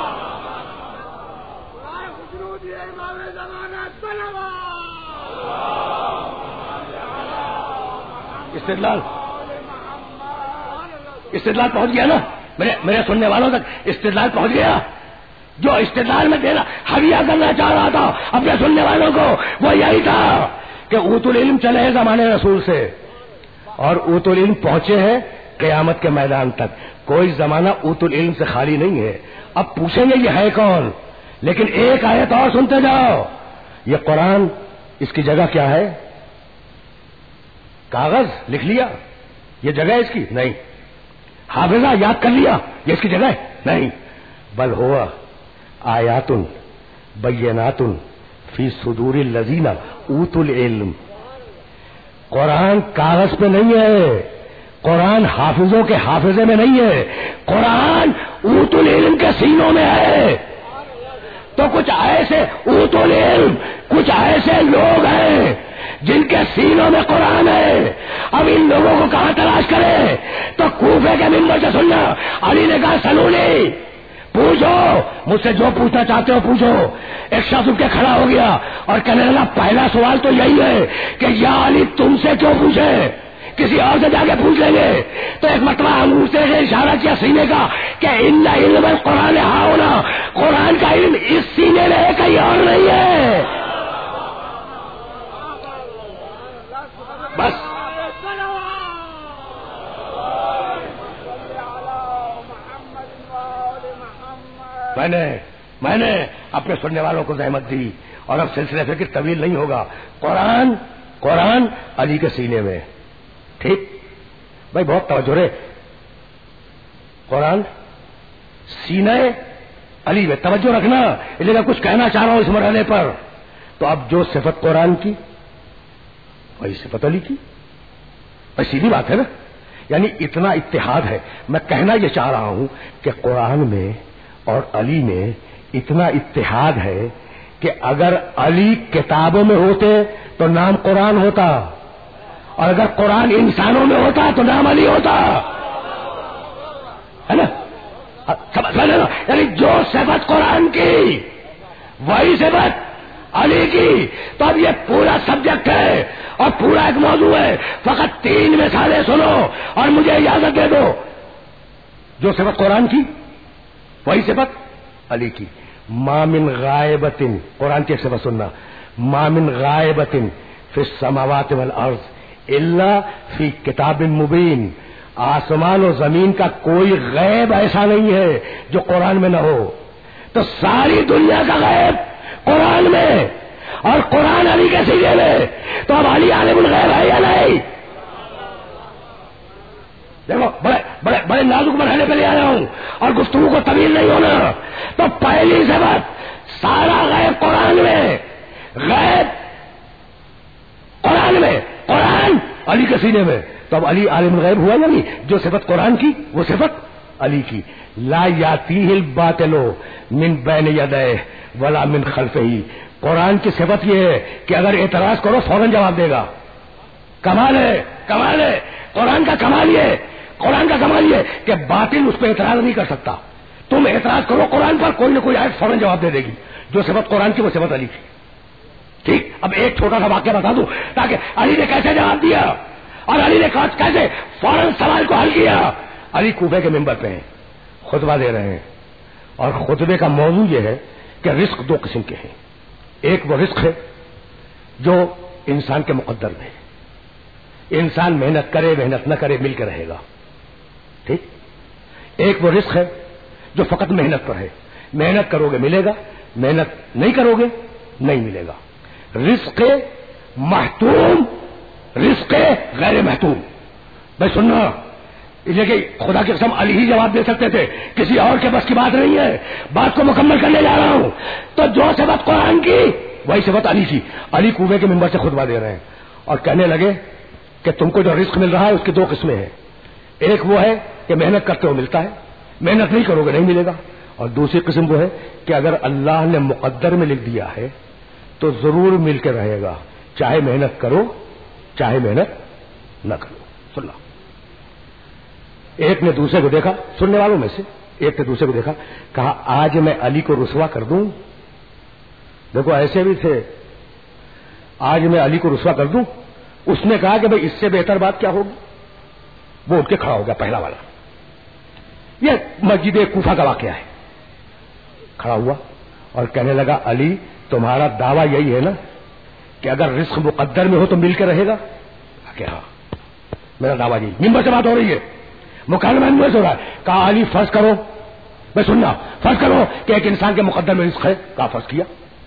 استدلال پہنچ گیا نا میرے سننے والوں تک, استدلال پہنچ گیا. جو استدلال میں دینا حویہ کرنا چاہ رہا تھا اپنے سننے والوں کو وہ یہی تھا کہ اوت العلم چلے ہیں زمانے رسول سے اور اوت العلم پہنچے ہیں قیامت کے میدان تک. کوئی زمانہ اوت العلم سے خالی نہیں ہے. اب پوچھیں گے یہ ہے کون, لیکن ایک آیت اور سنتے جاؤ. یہ قرآن, اس کی جگہ کیا ہے؟ کاغذ لکھ لیا, یہ جگہ اس کی نہیں. حافظہ یاد کر لیا, یہ اس کی جگہ ہے نہیں. بل ہوا آیات بینات فی صدور الذین اوتوا العلم. قرآن کاغذ پہ نہیں ہے, قرآن حافظوں کے حافظے میں نہیں ہے, قرآن اوت العلم کے سینوں میں ہے. تو کچھ ایسے اوت العلم, کچھ ایسے لوگ ہیں جن کے سینوں میں قرآن ہے. اب ان لوگوں کو کہاں تلاش کرے؟ تو کوفے کے ممبر سے سننا. علی نے کہا سنونی پوچھو مجھ سے جو پوچھنا چاہتے ہو پوچھو. ایک شخص اٹھ کے کھڑا ہو گیا اور کہنے لگا پہلا سوال تو یہی ہے کہ یا علی تم سے کیوں پوچھے, کسی اور سے جا کے پوچھ لیں گے. تو ایک مرتبہ انگور سے اشارہ کیا سینے کا کہ ان علم القرآن ہاں ہونا, قرآن کا علم اس سینے میں ہے, کہیں اور نہیں ہے. بس میں نے اپنے سننے والوں کو زحمت دی اور اب سلسلہ فکر طویل نہیں ہوگا. قرآن علی کے سینے میں. ٹھیک بھائی, بہت توجہ رہے. قرآن سینے علی میں توجہ رکھنا, لیکن کچھ کہنا چاہ رہا ہوں اس مرحلے پر. تو اب جو صفت قرآن کی وہی صفت علی کی, بھائی سیدھی بات ہے نا. یعنی اتنا اتحاد ہے. میں کہنا یہ چاہ رہا ہوں کہ قرآن میں اور علی میں اتنا اتحاد ہے کہ اگر علی کتابوں میں ہوتے تو نام قرآن ہوتا, اور اگر قرآن انسانوں میں ہوتا تو نام علی ہوتا ہے نا. یعنی جو صفت قرآن کی وہی صفت علی کی. تو اب یہ پورا سبجیکٹ ہے اور پورا ایک موضوع ہے. فقط 3 مثالیں سنو اور مجھے اجازت دے دو. جو صفت قرآن کی وہی صفت علی کی. ما من غائبۃ, قرآن کی ایک صفت سننا, ما من غائبۃ فی السماوات والارض الا فی کتاب مبین. آسمان و زمین کا کوئی غیب ایسا نہیں ہے جو قرآن میں نہ ہو. تو ساری دنیا کا غیب قرآن میں اور قرآن علی کے سینے میں. تو اب علی عالم الغیب ہے یا نہیں؟ دیکھو بڑے نازک مرحلے پہ لے آیا ہوں اور گفتگو کو طویل نہیں ہونا. تو پہلی صفت سارا غیب قرآن میں، غیب قرآن میں، قرآن علی کے سینے میں. تو اب علی عالم الغیب ہوا یا نہیں؟ جو صفت قرآن کی وہ صفت علی کی. لا یاتیہ الباطل من بین یدیہ ولا من خلفہ. قرآن کی صفت یہ ہے کہ اگر اعتراض کرو فوراً جواب دے گا. کمال ہے، کمال ہے قرآن کا. کمال یہ، قرآن کا کمال یہ کہ باطل اس پہ اعتراض نہیں کر سکتا. تم اعتراض کرو قرآن پر، کوئی نہ کوئی آیت فوراً جواب دے دے گی. جو صفت قرآن کی وہ صفت علی کی. ٹھیک. اب ایک چھوٹا سا واقعہ بتا دوں تاکہ علی نے کیسے جواب دیا اور علی نے کیسے فوراً سوال کو حل کیا. علی کوفے کے ممبر پہ ہیں، خطبہ دے رہے ہیں، اور خطبے کا موضوع یہ ہے کہ رزق دو قسم کے ہیں. ایک وہ رزق ہے جو انسان کے مقدر میں ہے، انسان محنت کرے محنت نہ کرے مل کے رہے گا. ٹھیک. ایک وہ رزق ہے جو فقط محنت پر ہے، محنت کرو گے ملے گا، محنت نہیں کرو گے نہیں ملے گا. رزق محتوم، رزق غیر محتوم. بھائی سننا، لیکن خدا کی قسم علی ہی جواب دے سکتے تھے، کسی اور کے بس کی بات نہیں ہے. بات کو مکمل کرنے جا رہا ہوں. تو جو صفت قرآن کی وہی صفت علی کی. علی کوفے کے ممبر سے خطبہ دے رہے ہیں اور کہنے لگے کہ تم کو جو رزق مل رہا ہے اس کی دو قسمیں ہیں. ایک وہ ہے کہ محنت کرتے ہو ملتا ہے، محنت نہیں کرو گے نہیں ملے گا. اور دوسری قسم وہ ہے کہ اگر اللہ نے مقدر میں لکھ دیا ہے تو ضرور مل کے رہے گا، چاہے محنت کرو چاہے محنت نہ کرو. سننا، ایک نے دوسرے کو دیکھا، سننے والوں میں سے ایک نے دوسرے کو دیکھا، کہا آج میں علی کو رسوا کر دوں. دیکھو ایسے بھی تھے، آج میں علی کو رسوا کر دوں. اس نے کہا کہ بھئی اس سے بہتر بات کیا ہوگی. وہ اٹھ کے کھڑا ہو گیا پہلا والا. یہ مسجد کوفہ کا واقعہ ہے. کھڑا ہوا اور کہنے لگا علی تمہارا دعویٰ یہی ہے نا کہ اگر رزق مقدر میں ہو تو مل کے رہے گا؟ کہ ہاں میرا دعویٰ یہی. ممبر سے بات ہو رہی ہے، مکالمہ میں ہو رہا ہے. کہا علی فرض کرو، میں سننا، فرض کرو کہ ایک انسان کے مقدر میں رزق ہے. کہا فرض کیا.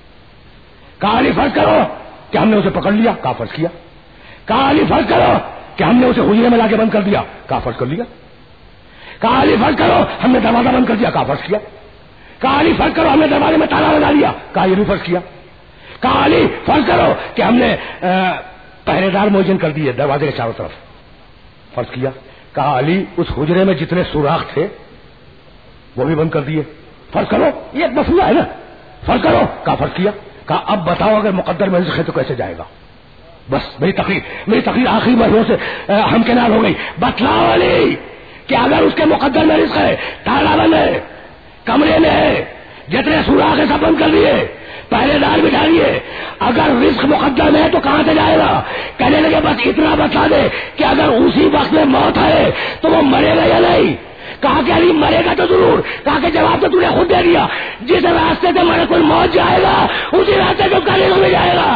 کہا علی فرض کرو کہ ہم نے اسے پکڑ لیا. کہا فرض کیا. کہا علی فرض کرو کہ ہم نے اسے حجرے میں لا کے بند کر دیا. کہا فرض کر لیا. کہا علی فرض کرو ہم نے دروازہ بند کر دیا. کہا فرض کیا. کہا علی فرض کرو ہم نے دروازے میں تالا لگا لیا. کہا یہ بھی فرض کیا. کہا علی فرض کرو کہ ہم نے پہرے دار معین کر دیے دروازے کے چاروں طرف. فرض کیا. کہا علی اس حجرے میں جتنے سوراخ تھے وہ بھی بند کر دیے. فرض کرو، یہ ایک مسئلہ ہے نا. فرض کرو. کہا فرض کیا. کہا اب بتاؤ اگر مقدر میں رزق ہے تو کیسے جائے گا. بس میری تقریر آخری مرحلوں سے ہمکنار ہو گئی. بتلاؤ علی کہ اگر اس کے مقدر میں رزق ہے، تالا بند ہے، کمرے میں ہے، جتنے سوراخ ہے سب بند کر دیے، پہرے دار بٹھا دیے، اگر رزق مقدر میں ہے تو کہاں سے جائے گا. کہنے لگے بس اتنا بتا دے کہ اگر اسی وقت میں موت ہے تو وہ مرے گا یا نہیں. کہا کہ علی مرے گا تو ضرور. کہا کہ جواب تو نے خود دے دیا، جس راستے سے مرے کوئی موت جائے گا اسی راستے سے اس کا رزق میں جائے گا.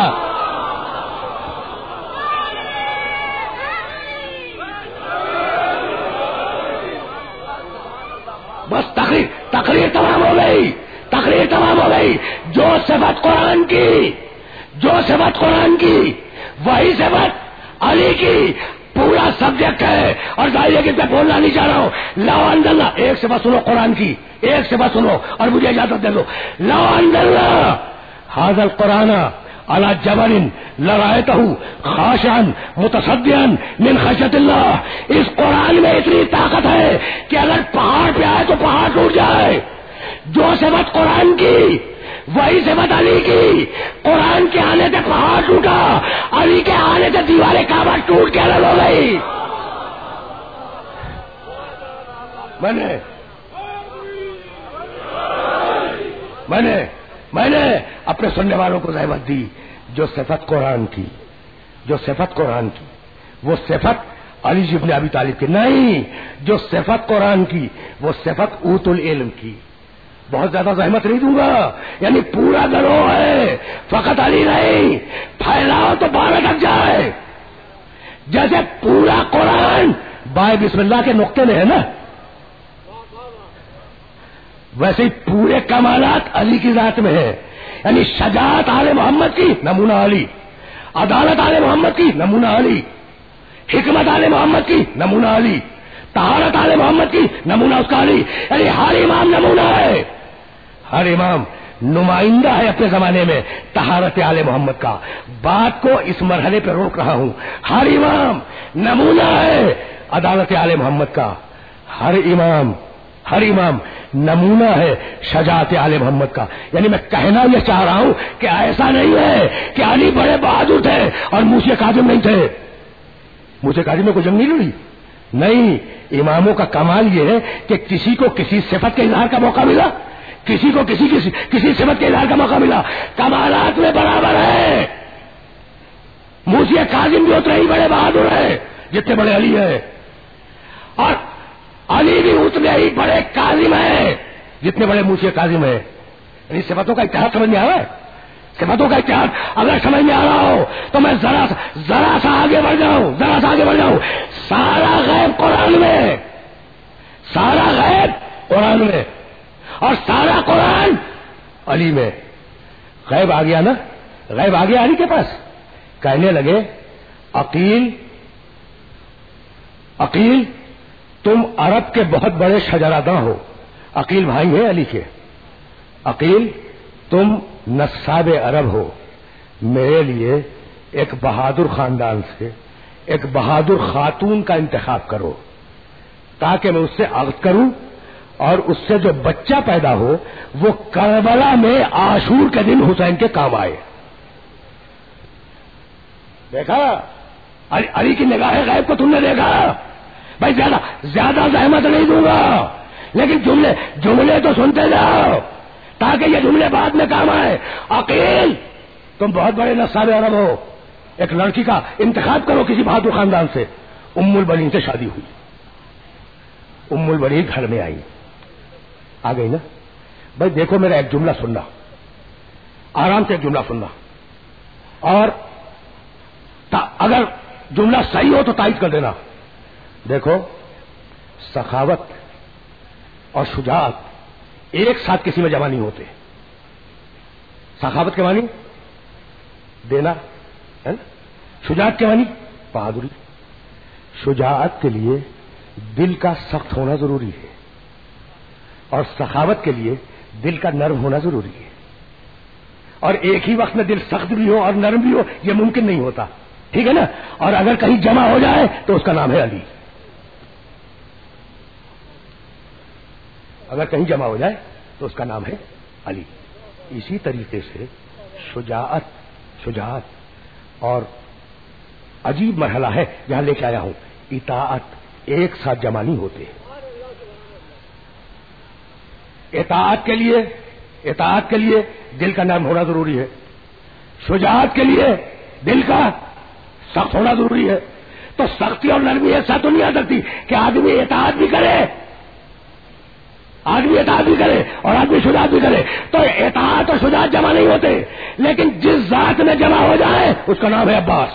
بس تقریر تمام ہو گئی، تقریر تمام ہو گئی. جو صفت قرآن کی، جو صفت قرآن کی وہی صفت علی کی. پورا سبجیکٹ ہے اور ظاہر ہے کہ میں بولنا نہیں چاہ رہا ہوں. لو انزلنا، ایک صفت سنو قرآن کی، ایک صفت سنو اور مجھے اجازت دے دو. لو انزلنا ھذا القرآن علی جبل لرأیتہ خاشعا متصدعا من خشیۃ اللہ. اس قرآن میں اتنی طاقت ہے کہ اگر پہاڑ پہ آئے تو پہاڑ ٹوٹ جائے. جو صفت قرآن کی وہی صفت علی کی. قرآن کے آنے سے پہاڑ ٹوٹا، علی کے آنے سے دیواریں کعبہ ٹوٹ کے الگ ہو گئی. میں نے اپنے سننے والوں کو زحمت دی. جو صفت قرآن کی، جو صفت قرآن کی وہ صفت علی ابن ابی طالب کی نہیں. جو صفت قرآن کی وہ صفت اوت العلم کی. بہت زیادہ زحمت نہیں دوں گا، یعنی پورا گروہ ہے، فقط علی نہیں. پھیلاؤ تو 12 تک جائے. جیسے پورا قرآن بائے بسم اللہ کے نقطے میں ہے نا، ویسے ہی پورے کمالات علی کی ذات میں ہے. یعنی شجاعت آل محمد کی نمونہ علی، عدالت آل محمد کی نمونہ علی، حکمت آل محمد کی نمونہ علی، طہارت آل محمد کی نمونہ اس کا علی. یعنی ہر امام نمونہ ہے، ہر امام نمائندہ ہے اپنے زمانے میں طہارت آل محمد کا. بات کو اس مرحلے پہ روک رہا ہوں. ہر امام نمونہ ہے عدالت آل محمد کا. ہر امام نمونہ ہے شجاعت آل محمد کا. یعنی میں کہنا یہ چاہ رہا ہوں کہ ایسا نہیں ہے کہ علی بڑے بہادر تھے اور موسی کاظم نہیں تھے. موسی کاظم میں کوئی جنگ نہیں لڑی. نہیں, اماموں کا کمال یہ ہے کہ کسی کو کسی صفت کے اظہار کا موقع ملا, کسی کو کسی صفت کے اظہار کا موقع ملا. کمالات میں برابر ہے. موسی کاظم بھی اتنے ہی بڑے بہادر ہیں جتنے بڑے علی ہیں, اور علی بھی اتنے ہی بڑے کاظم ہیں جتنے بڑے موسی کاظم ہیں. یعنی صفتوں کا اتحاد سمجھ میں آ رہا ہے. صفتوں کا اتحاد اگر سمجھ میں آ رہا ہو تو میں ذرا سا آگے بڑھ جاؤں. سارا غیب قرآن میں اور سارا قرآن علی میں. غیب آ گیا نا, غیب آ گیا علی کے پاس. کہنے لگے عقیل تم عرب کے بہت بڑے شجراداں ہو. عقیل بھائی ہیں علی کے. عقیل تم نصاب عرب ہو, میرے لیے ایک بہادر خاندان سے ایک بہادر خاتون کا انتخاب کرو تاکہ میں اس سے عقد کروں اور اس سے جو بچہ پیدا ہو وہ کربلا میں عاشور کے دن حسین کے کام آئے. دیکھا علی کی نگاہ غیب کو تم نے دیکھا. بھائی زیادہ زحمت نہیں دوں گا, لیکن جملے تو سنتے جاؤ تاکہ یہ جملے بعد میں کام آئے. عقیل تم بہت بڑے نصاب عرب ہو, ایک لڑکی کا انتخاب کرو کسی بہادر خاندان سے. ام البنین سے شادی ہوئی. ام البنین گھر میں آ گئی نا. بھائی دیکھو میرا ایک جملہ سننا, آرام سے ایک جملہ سننا, اور اگر جملہ صحیح ہو تو تائید کر دینا. دیکھو سخاوت اور شجاعت ایک ساتھ کسی میں جمع نہیں ہوتے. سخاوت کے معنی دینا ہے نا, شجاعت کے معنی بہادری. شجاعت کے لیے دل کا سخت ہونا ضروری ہے اور سخاوت کے لیے دل کا نرم ہونا ضروری ہے. اور ایک ہی وقت میں دل سخت بھی ہو اور نرم بھی ہو یہ ممکن نہیں ہوتا. ٹھیک ہے نا. اور اگر کہیں جمع ہو جائے تو اس کا نام ہے علی. اگر کہیں جمع ہو جائے تو اس کا نام ہے علی. اسی طریقے سے شجاعت اور عجیب مرحلہ ہے یہاں لے کے آیا ہوں. اطاعت ایک ساتھ جمع نہیں ہوتے. اطاعت کے لیے دل کا نرم ہونا ضروری ہے. شجاعت کے لیے دل کا سخت ہونا ضروری ہے. تو سختی اور نرمی ایک ساتھ تو نہیں آ سکتی کہ آدمی اطاعت بھی کرے اور آدمی شجاعت بھی کرے. تو اطاعت اور شجاعت جمع نہیں ہوتے, لیکن جس ذات میں جمع ہو جائے اس کا نام ہے عباس,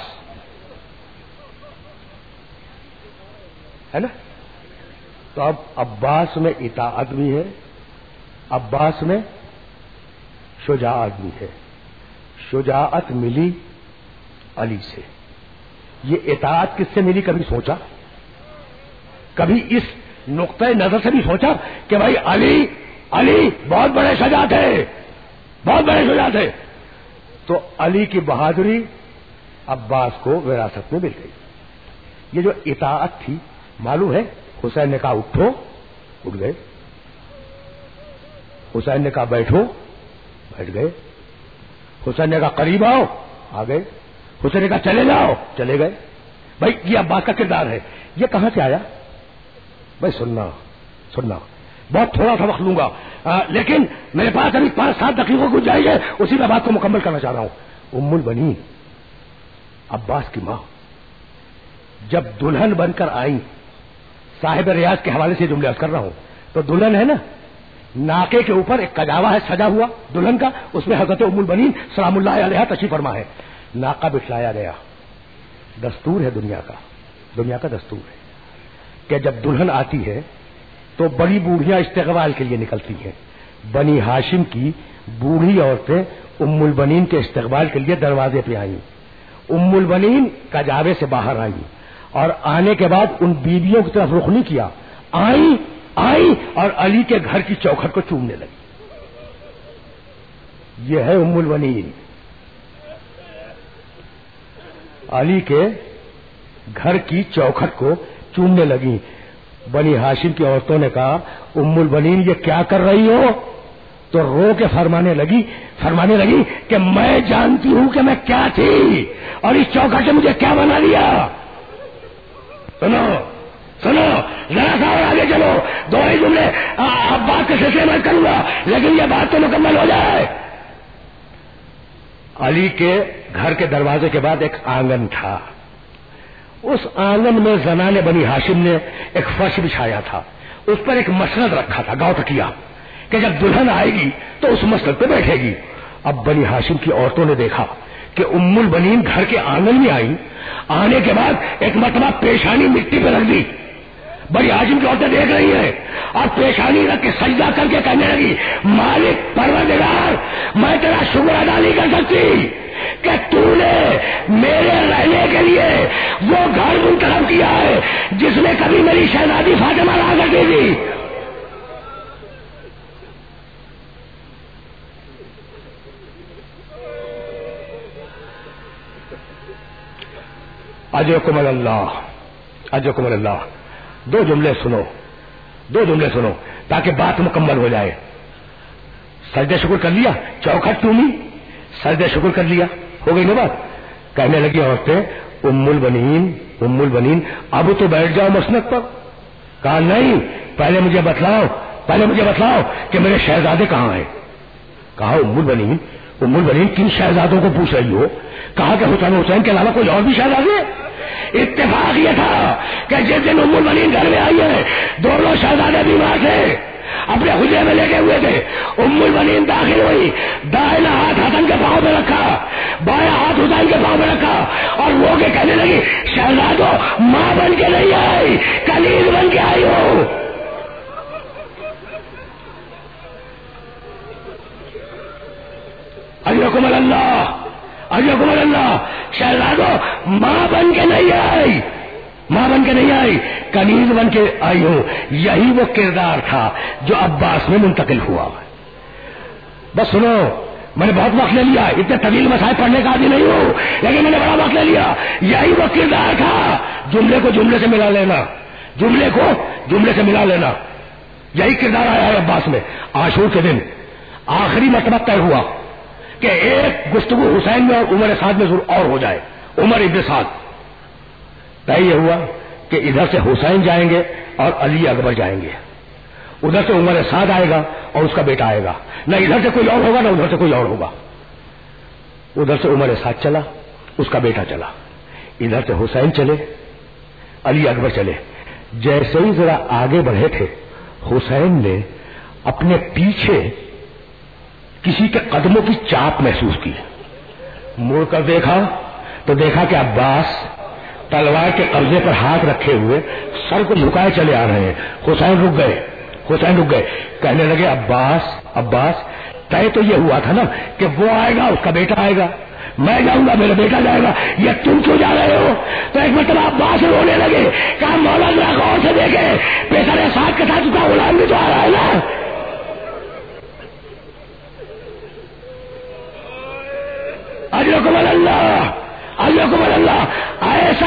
ہے نا. تو اب عباس میں اطاعت بھی ہے, عباس میں شجاعت بھی ہے. شجاعت ملی علی سے. یہ اطاعت کس سے ملی کبھی سوچا؟ کبھی اس نقطۂ نظر سے بھی سوچا کہ بھائی علی بہت بڑے شجاعت ہے. تو علی کی بہادری عباس کو وراثت میں مل گئی. یہ جو اطاعت تھی معلوم ہے, حسین نے کہا اٹھو, اٹھ گئے. حسین نے کہا بیٹھو, بیٹھ گئے. حسین نے کہا قریب آؤ, آ گئے. حسین نے کہا چلے جاؤ, چلے گئے. بھائی یہ عباس کا کردار ہے. یہ کہاں سے آیا؟ بھائی سننا بہت تھوڑا سا وقت لوں گا, لیکن میرے پاس ابھی 5-7 دقیقوں کو جائے گا, اسی میں بات کو مکمل کرنا چاہ رہا ہوں. ام البنین عباس کی ماں جب دلہن بن کر آئی, صاحب ریاض کے حوالے سے جملے عرض کر رہا ہوں, تو دلہن ہے نا, ناکے کے اوپر ایک کجاوا ہے سجا ہوا دلہن کا, اس میں حضرت ام البنین سلام اللہ علیہا تشریف فرما ہے. ناکا بٹھلایا گیا. دستور ہے دنیا کا دستور ہے کہ جب دلہن آتی ہے تو بڑی بوڑھیاں استقبال کے لیے نکلتی ہیں. بنی ہاشم کی بوڑھی عورتیں ام البنین کے استقبال کے لیے دروازے پہ آئیں. ام البنین کجاوے سے باہر آئیں اور آنے کے بعد ان بیویوں کی طرف رخ نہیں کیا, آئی اور علی کے گھر کی چوکھٹ کو چومنے لگی. یہ ہے ام البنین. علی کے گھر کی چوکھٹ کو چومنے لگی. بنی ہاشم کی عورتوں نے کہا ام البنین یہ کیا کر رہی ہو؟ تو رو کے فرمانے لگی کہ میں جانتی ہوں کہ میں کیا تھی اور اس چوکھٹ سے مجھے کیا بنا دیا. سنو ذرا سا اور آگے چلو. دو ہی جملے اب بات کے سلسلے میں کروں گا لیکن یہ بات تو مکمل ہو جائے. علی کے گھر کے دروازے کے بعد ایک آنگن تھا. اس آنگن میں زنان بنی ہاشم نے ایک فرش بچھایا تھا. اس پر ایک مسند رکھا تھا گاؤں تکیا کہ جب دلہن آئے گی تو اس مسند پہ بیٹھے گی. اب بنی ہاشم کی عورتوں نے دیکھا کہ ام البنین گھر کے آنگن میں آئی. آنے کے بعد ایک مرتبہ پیشانی مٹی پہ رکھ دی. بنی ہاشم کی عورتیں دیکھ رہی ہیں اور پیشانی رکھ کے سجدہ کر کے کہنے لگی مالک پروردگار میں تیرا شکر ادا نہیں کر سکتی کہ تو نے میرے رہنے کے لیے وہ گھر منتخب کیا ہے جس میں کبھی میری شہزادی فاطمہ رہا کرتی تھی. اجرکم اللہ. دو جملے سنو تاکہ بات مکمل ہو جائے. سجدہ شکر کر لیا, چوکھٹ چومی, سجدہ شکر کر لیا, ہو گئی نا بات. کہنے لگی عورتیں ام البنین اب تو بیٹھ جاؤ مسند پر. کہا نہیں, پہلے مجھے بتلاؤ کہ میرے شہزادے کہاں ہیں. کہا ام البنین کن شہزادوں کو پوچھ رہی ہو؟ کہا کہ حسین کے علاوہ کوئی اور بھی شہزادے. اتفاق یہ تھا کہ جس دن ام البنین گھر میں آئی ہے دونوں شہزادے بیمار تھے, اپنے حجرے میں لے کے ہوئے تھے. ام البنین داخل ہوئی, دائنا ہاتھ حسن کے پاؤں میں رکھا, بایاں ہاتھ حسین کے پاؤں میں رکھا اور وہ کے کہنے لگی شہزادو ماں بن کے نہیں آئی, کنیز بن کے آئی ہو. اجرکم اللہ. شہزادو ماں بن کے نہیں آئی, کنیز بن کے آئی ہو. یہی وہ کردار تھا جو عباس میں منتقل ہوا. بس سنو, میں نے بہت وقت لے لیا, اتنے طویل مسائل پڑھنے کا عادی نہیں ہوں لیکن میں نے بڑا وقت لے لیا. یہی وہ کردار تھا. جملے کو جملے سے ملا لینا. یہی کردار آیا ہے عباس میں. عاشور کے دن آخری مرتبہ طے ہوا کہ ایک گفتگو حسین میں اور عمر سعد میں ضرور اور ہو جائے. عمر ابن سعد طے یہ ہوا کہ ادھر سے حسین جائیں گے اور علی اکبر جائیں گے, ادھر سے عمر سعد آئے گا اور اس کا بیٹا آئے گا. نہ ادھر سے کوئی اور ہوگا نہ ادھر سے کوئی اور ہوگا. ادھر سے عمر سعد چلا, اس کا بیٹا چلا, ادھر سے حسین چلے, علی اکبر چلے. جیسے ہی ذرا آگے بڑھے تھے حسین نے اپنے پیچھے کسی کے قدموں کی چاپ محسوس کی. مڑ کر دیکھا تو دیکھا کہ عباس تلوار کے قبضے پر ہاتھ رکھے ہوئے سر کو جھکائے چلے آ رہے ہیں. حسین رک گئے. کہنے لگے عباس طے تو یہ ہوا تھا نا کہ وہ آئے گا, اس کا بیٹا آئے گا, میں جاؤں گا, میرا بیٹا جائے گا, یہ تم کیوں جا رہے ہو؟ تو ایک مرتبہ عباس رونے لگے. کہا مولا ذرا غور سے دیکھے, پیسر ساتھ کے ساتھ اس کا غلام بھی تو آ رہا ہے نا. اجرکم اللہ. ایسا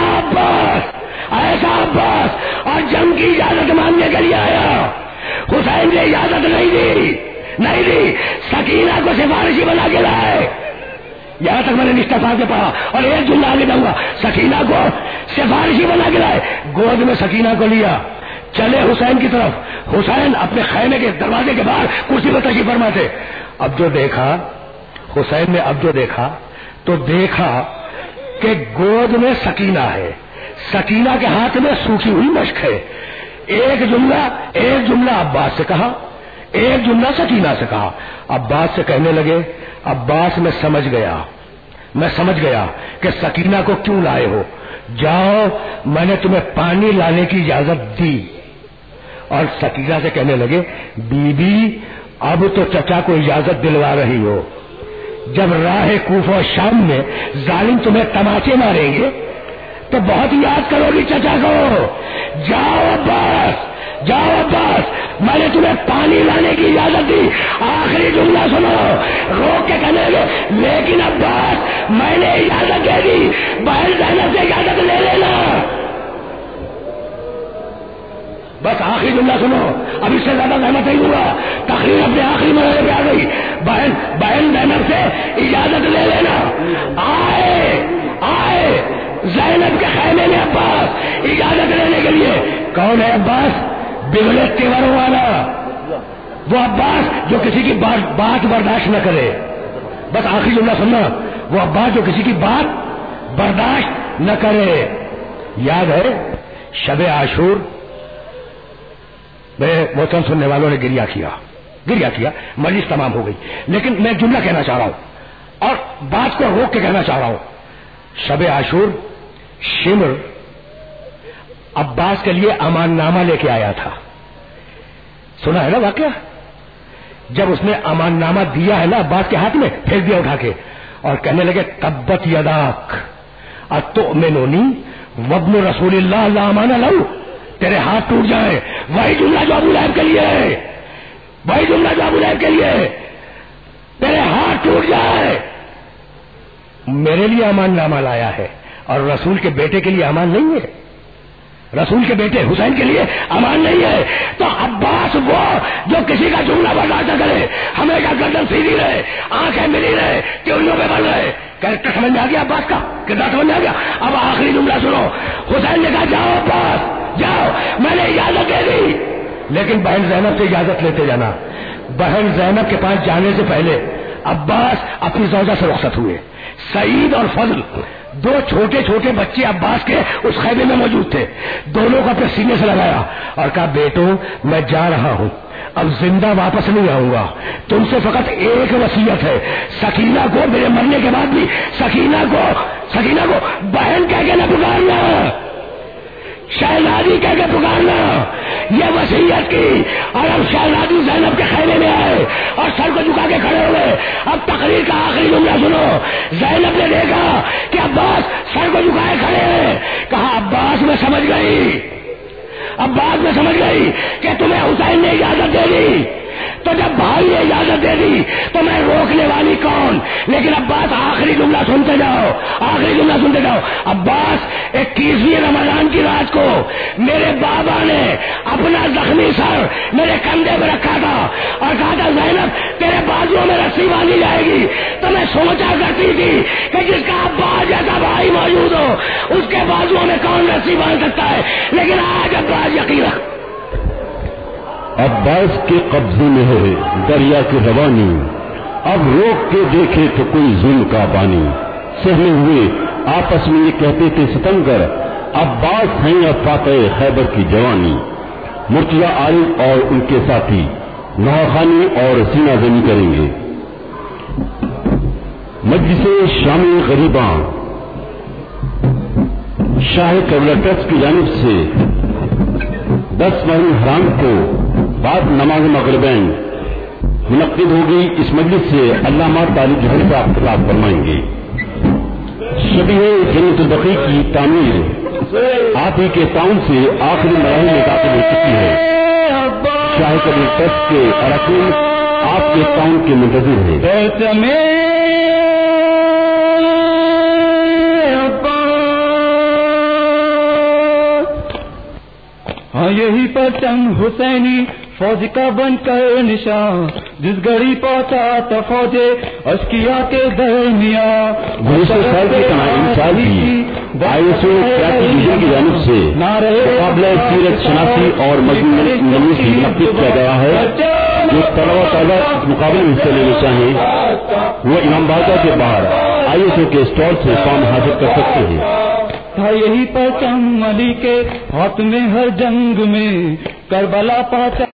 عباس اور جنگ کی اجازت مانگنے کے لیے آیا. حسین نے اجازت نہیں دی. سکینہ کو سفارشی بنا کے لائے. یہاں تک میں نے نشتہ پا کے پڑھا اور ایک جملہ آگے جاؤں گا. سکینہ کو سفارشی بنا کے لائے, گود میں سکینہ کو لیا, چلے حسین کی طرف. حسین اپنے خیمے کے دروازے کے باہر کرسی پر تشریف فرما تھے. حسین نے اب جو دیکھا تو دیکھا کہ گود میں سکینہ ہے, سکینہ کے ہاتھ میں سوکھی ہوئی مشک ہے. ایک جملہ عباس سے کہا, ایک جملہ سکینہ سے کہا. عباس سے کہنے لگے عباس میں سمجھ گیا کہ سکینہ کو کیوں لائے ہو. جاؤ, میں نے تمہیں پانی لانے کی اجازت دی. اور سکینہ سے کہنے لگے بی بی اب تو چچا کو اجازت دلوا رہی ہو, جب راہ کوفہ و شام میں ظالم تمہیں تماچے ماریں گے تو بہت یاد کرو گی چچا کو. جاؤ عباس, جاؤ عباس میں نے تمہیں پانی لانے کی اجازت دی، آخری جملہ سنو، روک کے کہنے لگے لیکن عباس میں نے اجازت دے دی، بہن زینب سے اجازت لے لینا. بس آخری جملہ سنو، اب اس سے زیادہ زحمت نہیں ہوا، تقریر اپنے آخری مرحلے پہ آ گئی. بہن زینب سے اجازت لے لینا. آئے زینب کے خیمے میں عباس اجازت لینے کے لیے. کون ہے عباس؟ بغلے تیوروں والا، وہ عباس جو کسی کی بات برداشت نہ کرے. بس آخری جملہ سننا، وہ عباس جو کسی کی بات برداشت نہ کرے. یاد ہے شب عاشور میں محترم سننے والوں نے گریہ کیا، مجلس تمام ہو گئی، لیکن میں جملہ کہنا چاہ رہا ہوں اور بات کو روک کے کہنا چاہ رہا ہوں. شب عاشور شمر عباس کے لیے امان نامہ لے کے آیا تھا. سنا ہے نا واقعہ؟ جب اس نے امان نامہ دیا ہے نا عباس کے ہاتھ میں، پھینک دیا اٹھا کے اور کہنے لگے تبت یداک اتؤمنونی وابن رسول اللہ لا امان لہو، تیرے ہاتھ ٹوٹ جائیں. وہی جملہ جو ابو لہب کے لیے ہے، وہی جملہ جو ابو لہب کے لیے ہے، تیرے ہاتھ ٹوٹ جائے. میرے لیے امان نامہ لایا ہے اور رسول کے بیٹے کے لیے امان نہیں ہے، رسول کے بیٹے حسین کے لیے امان نہیں ہے. تو عباس وہ جو کسی کا جملہ برداشت نہ کرے، ہمیشہ گردن سیدھی رہے، آنکھیں ملی رہے، چولیوں پہ بن رہے. کریکٹر سمجھ میں آ گیا عباس کا، کردار سمجھ میں آ گیا. اب آخری جملہ سنو، حسین نے کہا جاؤ عباس جاؤ، میں نے اجازت دے دی، لیکن بہن زینب سے اجازت لیتے جانا. بہن زینب کے پاس جانے سے پہلے عباس اپنی زوجہ سے رخصت ہوئے. سعید اور فضل دو چھوٹے چھوٹے بچے عباس کے اس خیمے میں موجود تھے. دونوں کو اپنے سینے سے لگایا اور کہا بیٹوں میں جا رہا ہوں، اب زندہ واپس نہیں آؤں گا، تم سے فقط ایک وصیت ہے، سکینہ کو میرے مرنے کے بعد بھی سکینہ کو بہن کہہ کے نہ پکارنا، شہزادی کہہ کے پکارنا، یہ وصیت کی. اور اب شہزادی زینب کے خیمے میں آئے اور سر کو جھکا کے کھڑے ہوئے. اب تقریر کا آخری جملہ سنو. زینب نے دیکھا کہ عباس سر کو جھکائے کھڑے ہیں، کہا عباس میں سمجھ گئی کہ تمہیں حسین نے اجازت دے دی، تو جب بھائی نے اجازت دے دی تو میں روکنے والی کون. لیکن عباس آخری جملہ سنتے جاؤ. عباس 21ویں رمضان کی رات کو میرے بابا نے اپنا زخمی سر میرے کندھے پہ رکھا تھا اور کہا تھا زینب تیرے بازوؤں میں رسی باندھی جائے گی. تو میں سوچا کرتی تھی کہ جس کا عباس جیسا بھائی موجود ہو اس کے بازوؤں میں کون رسی باندھ سکتا ہے. لیکن آج عباس یقین رکھ، عباس کے قبضے میں ہے دریا کی روانی، اب روک کے دیکھے تو کوئی ظلم کا بانی. سہمے ہوئے آپس میں یہ کہتے تھے ستمگر عباس ہیں یا فاتح خیبر کی جوانی. مرتضی عارف اور ان کے ساتھی نوخانی اور سینہ زنی کریں گے. مجلس شامی غریباں شاہ قبلہ ٹرسٹ کی جانب سے 10 ماہ حرام کو بعد نماز مغربین منعقد ہوگی. اس مجلس سے علامہ طالب جوہری صاحب خطاب فرمائیں گے. شبیہ جنت البقیع کی تعمیر آپ ہی کے تعاون سے آخری مراحل میں داخل ہو چکی ہے. شاہ قبلہ ٹرسٹ کے اراکین آپ کے تعاون کے منتظر ہیں. ہاں یہی پرچم حسینی فوج کا بن کر نشان، جس گھڑی پہنچا تو فوج اشکیا کے درمیان. گزشتہ سال کی انصار کی ISO ڈویژن کی جانب سے مقابلہ سیرت شناسی اور مجموعی نمائش منعقد کیا گیا ہے. جو طلبہ طالبات اس مقابلے میں حصہ لینا چاہیں وہ امام بارگاہ کے باہر ISO کے اسٹال سے فارم حاصل کر سکتے ہیں. تھا یہی پرچم علی کے ہاتھ میں ہر جنگ میں کربلا پہنچا.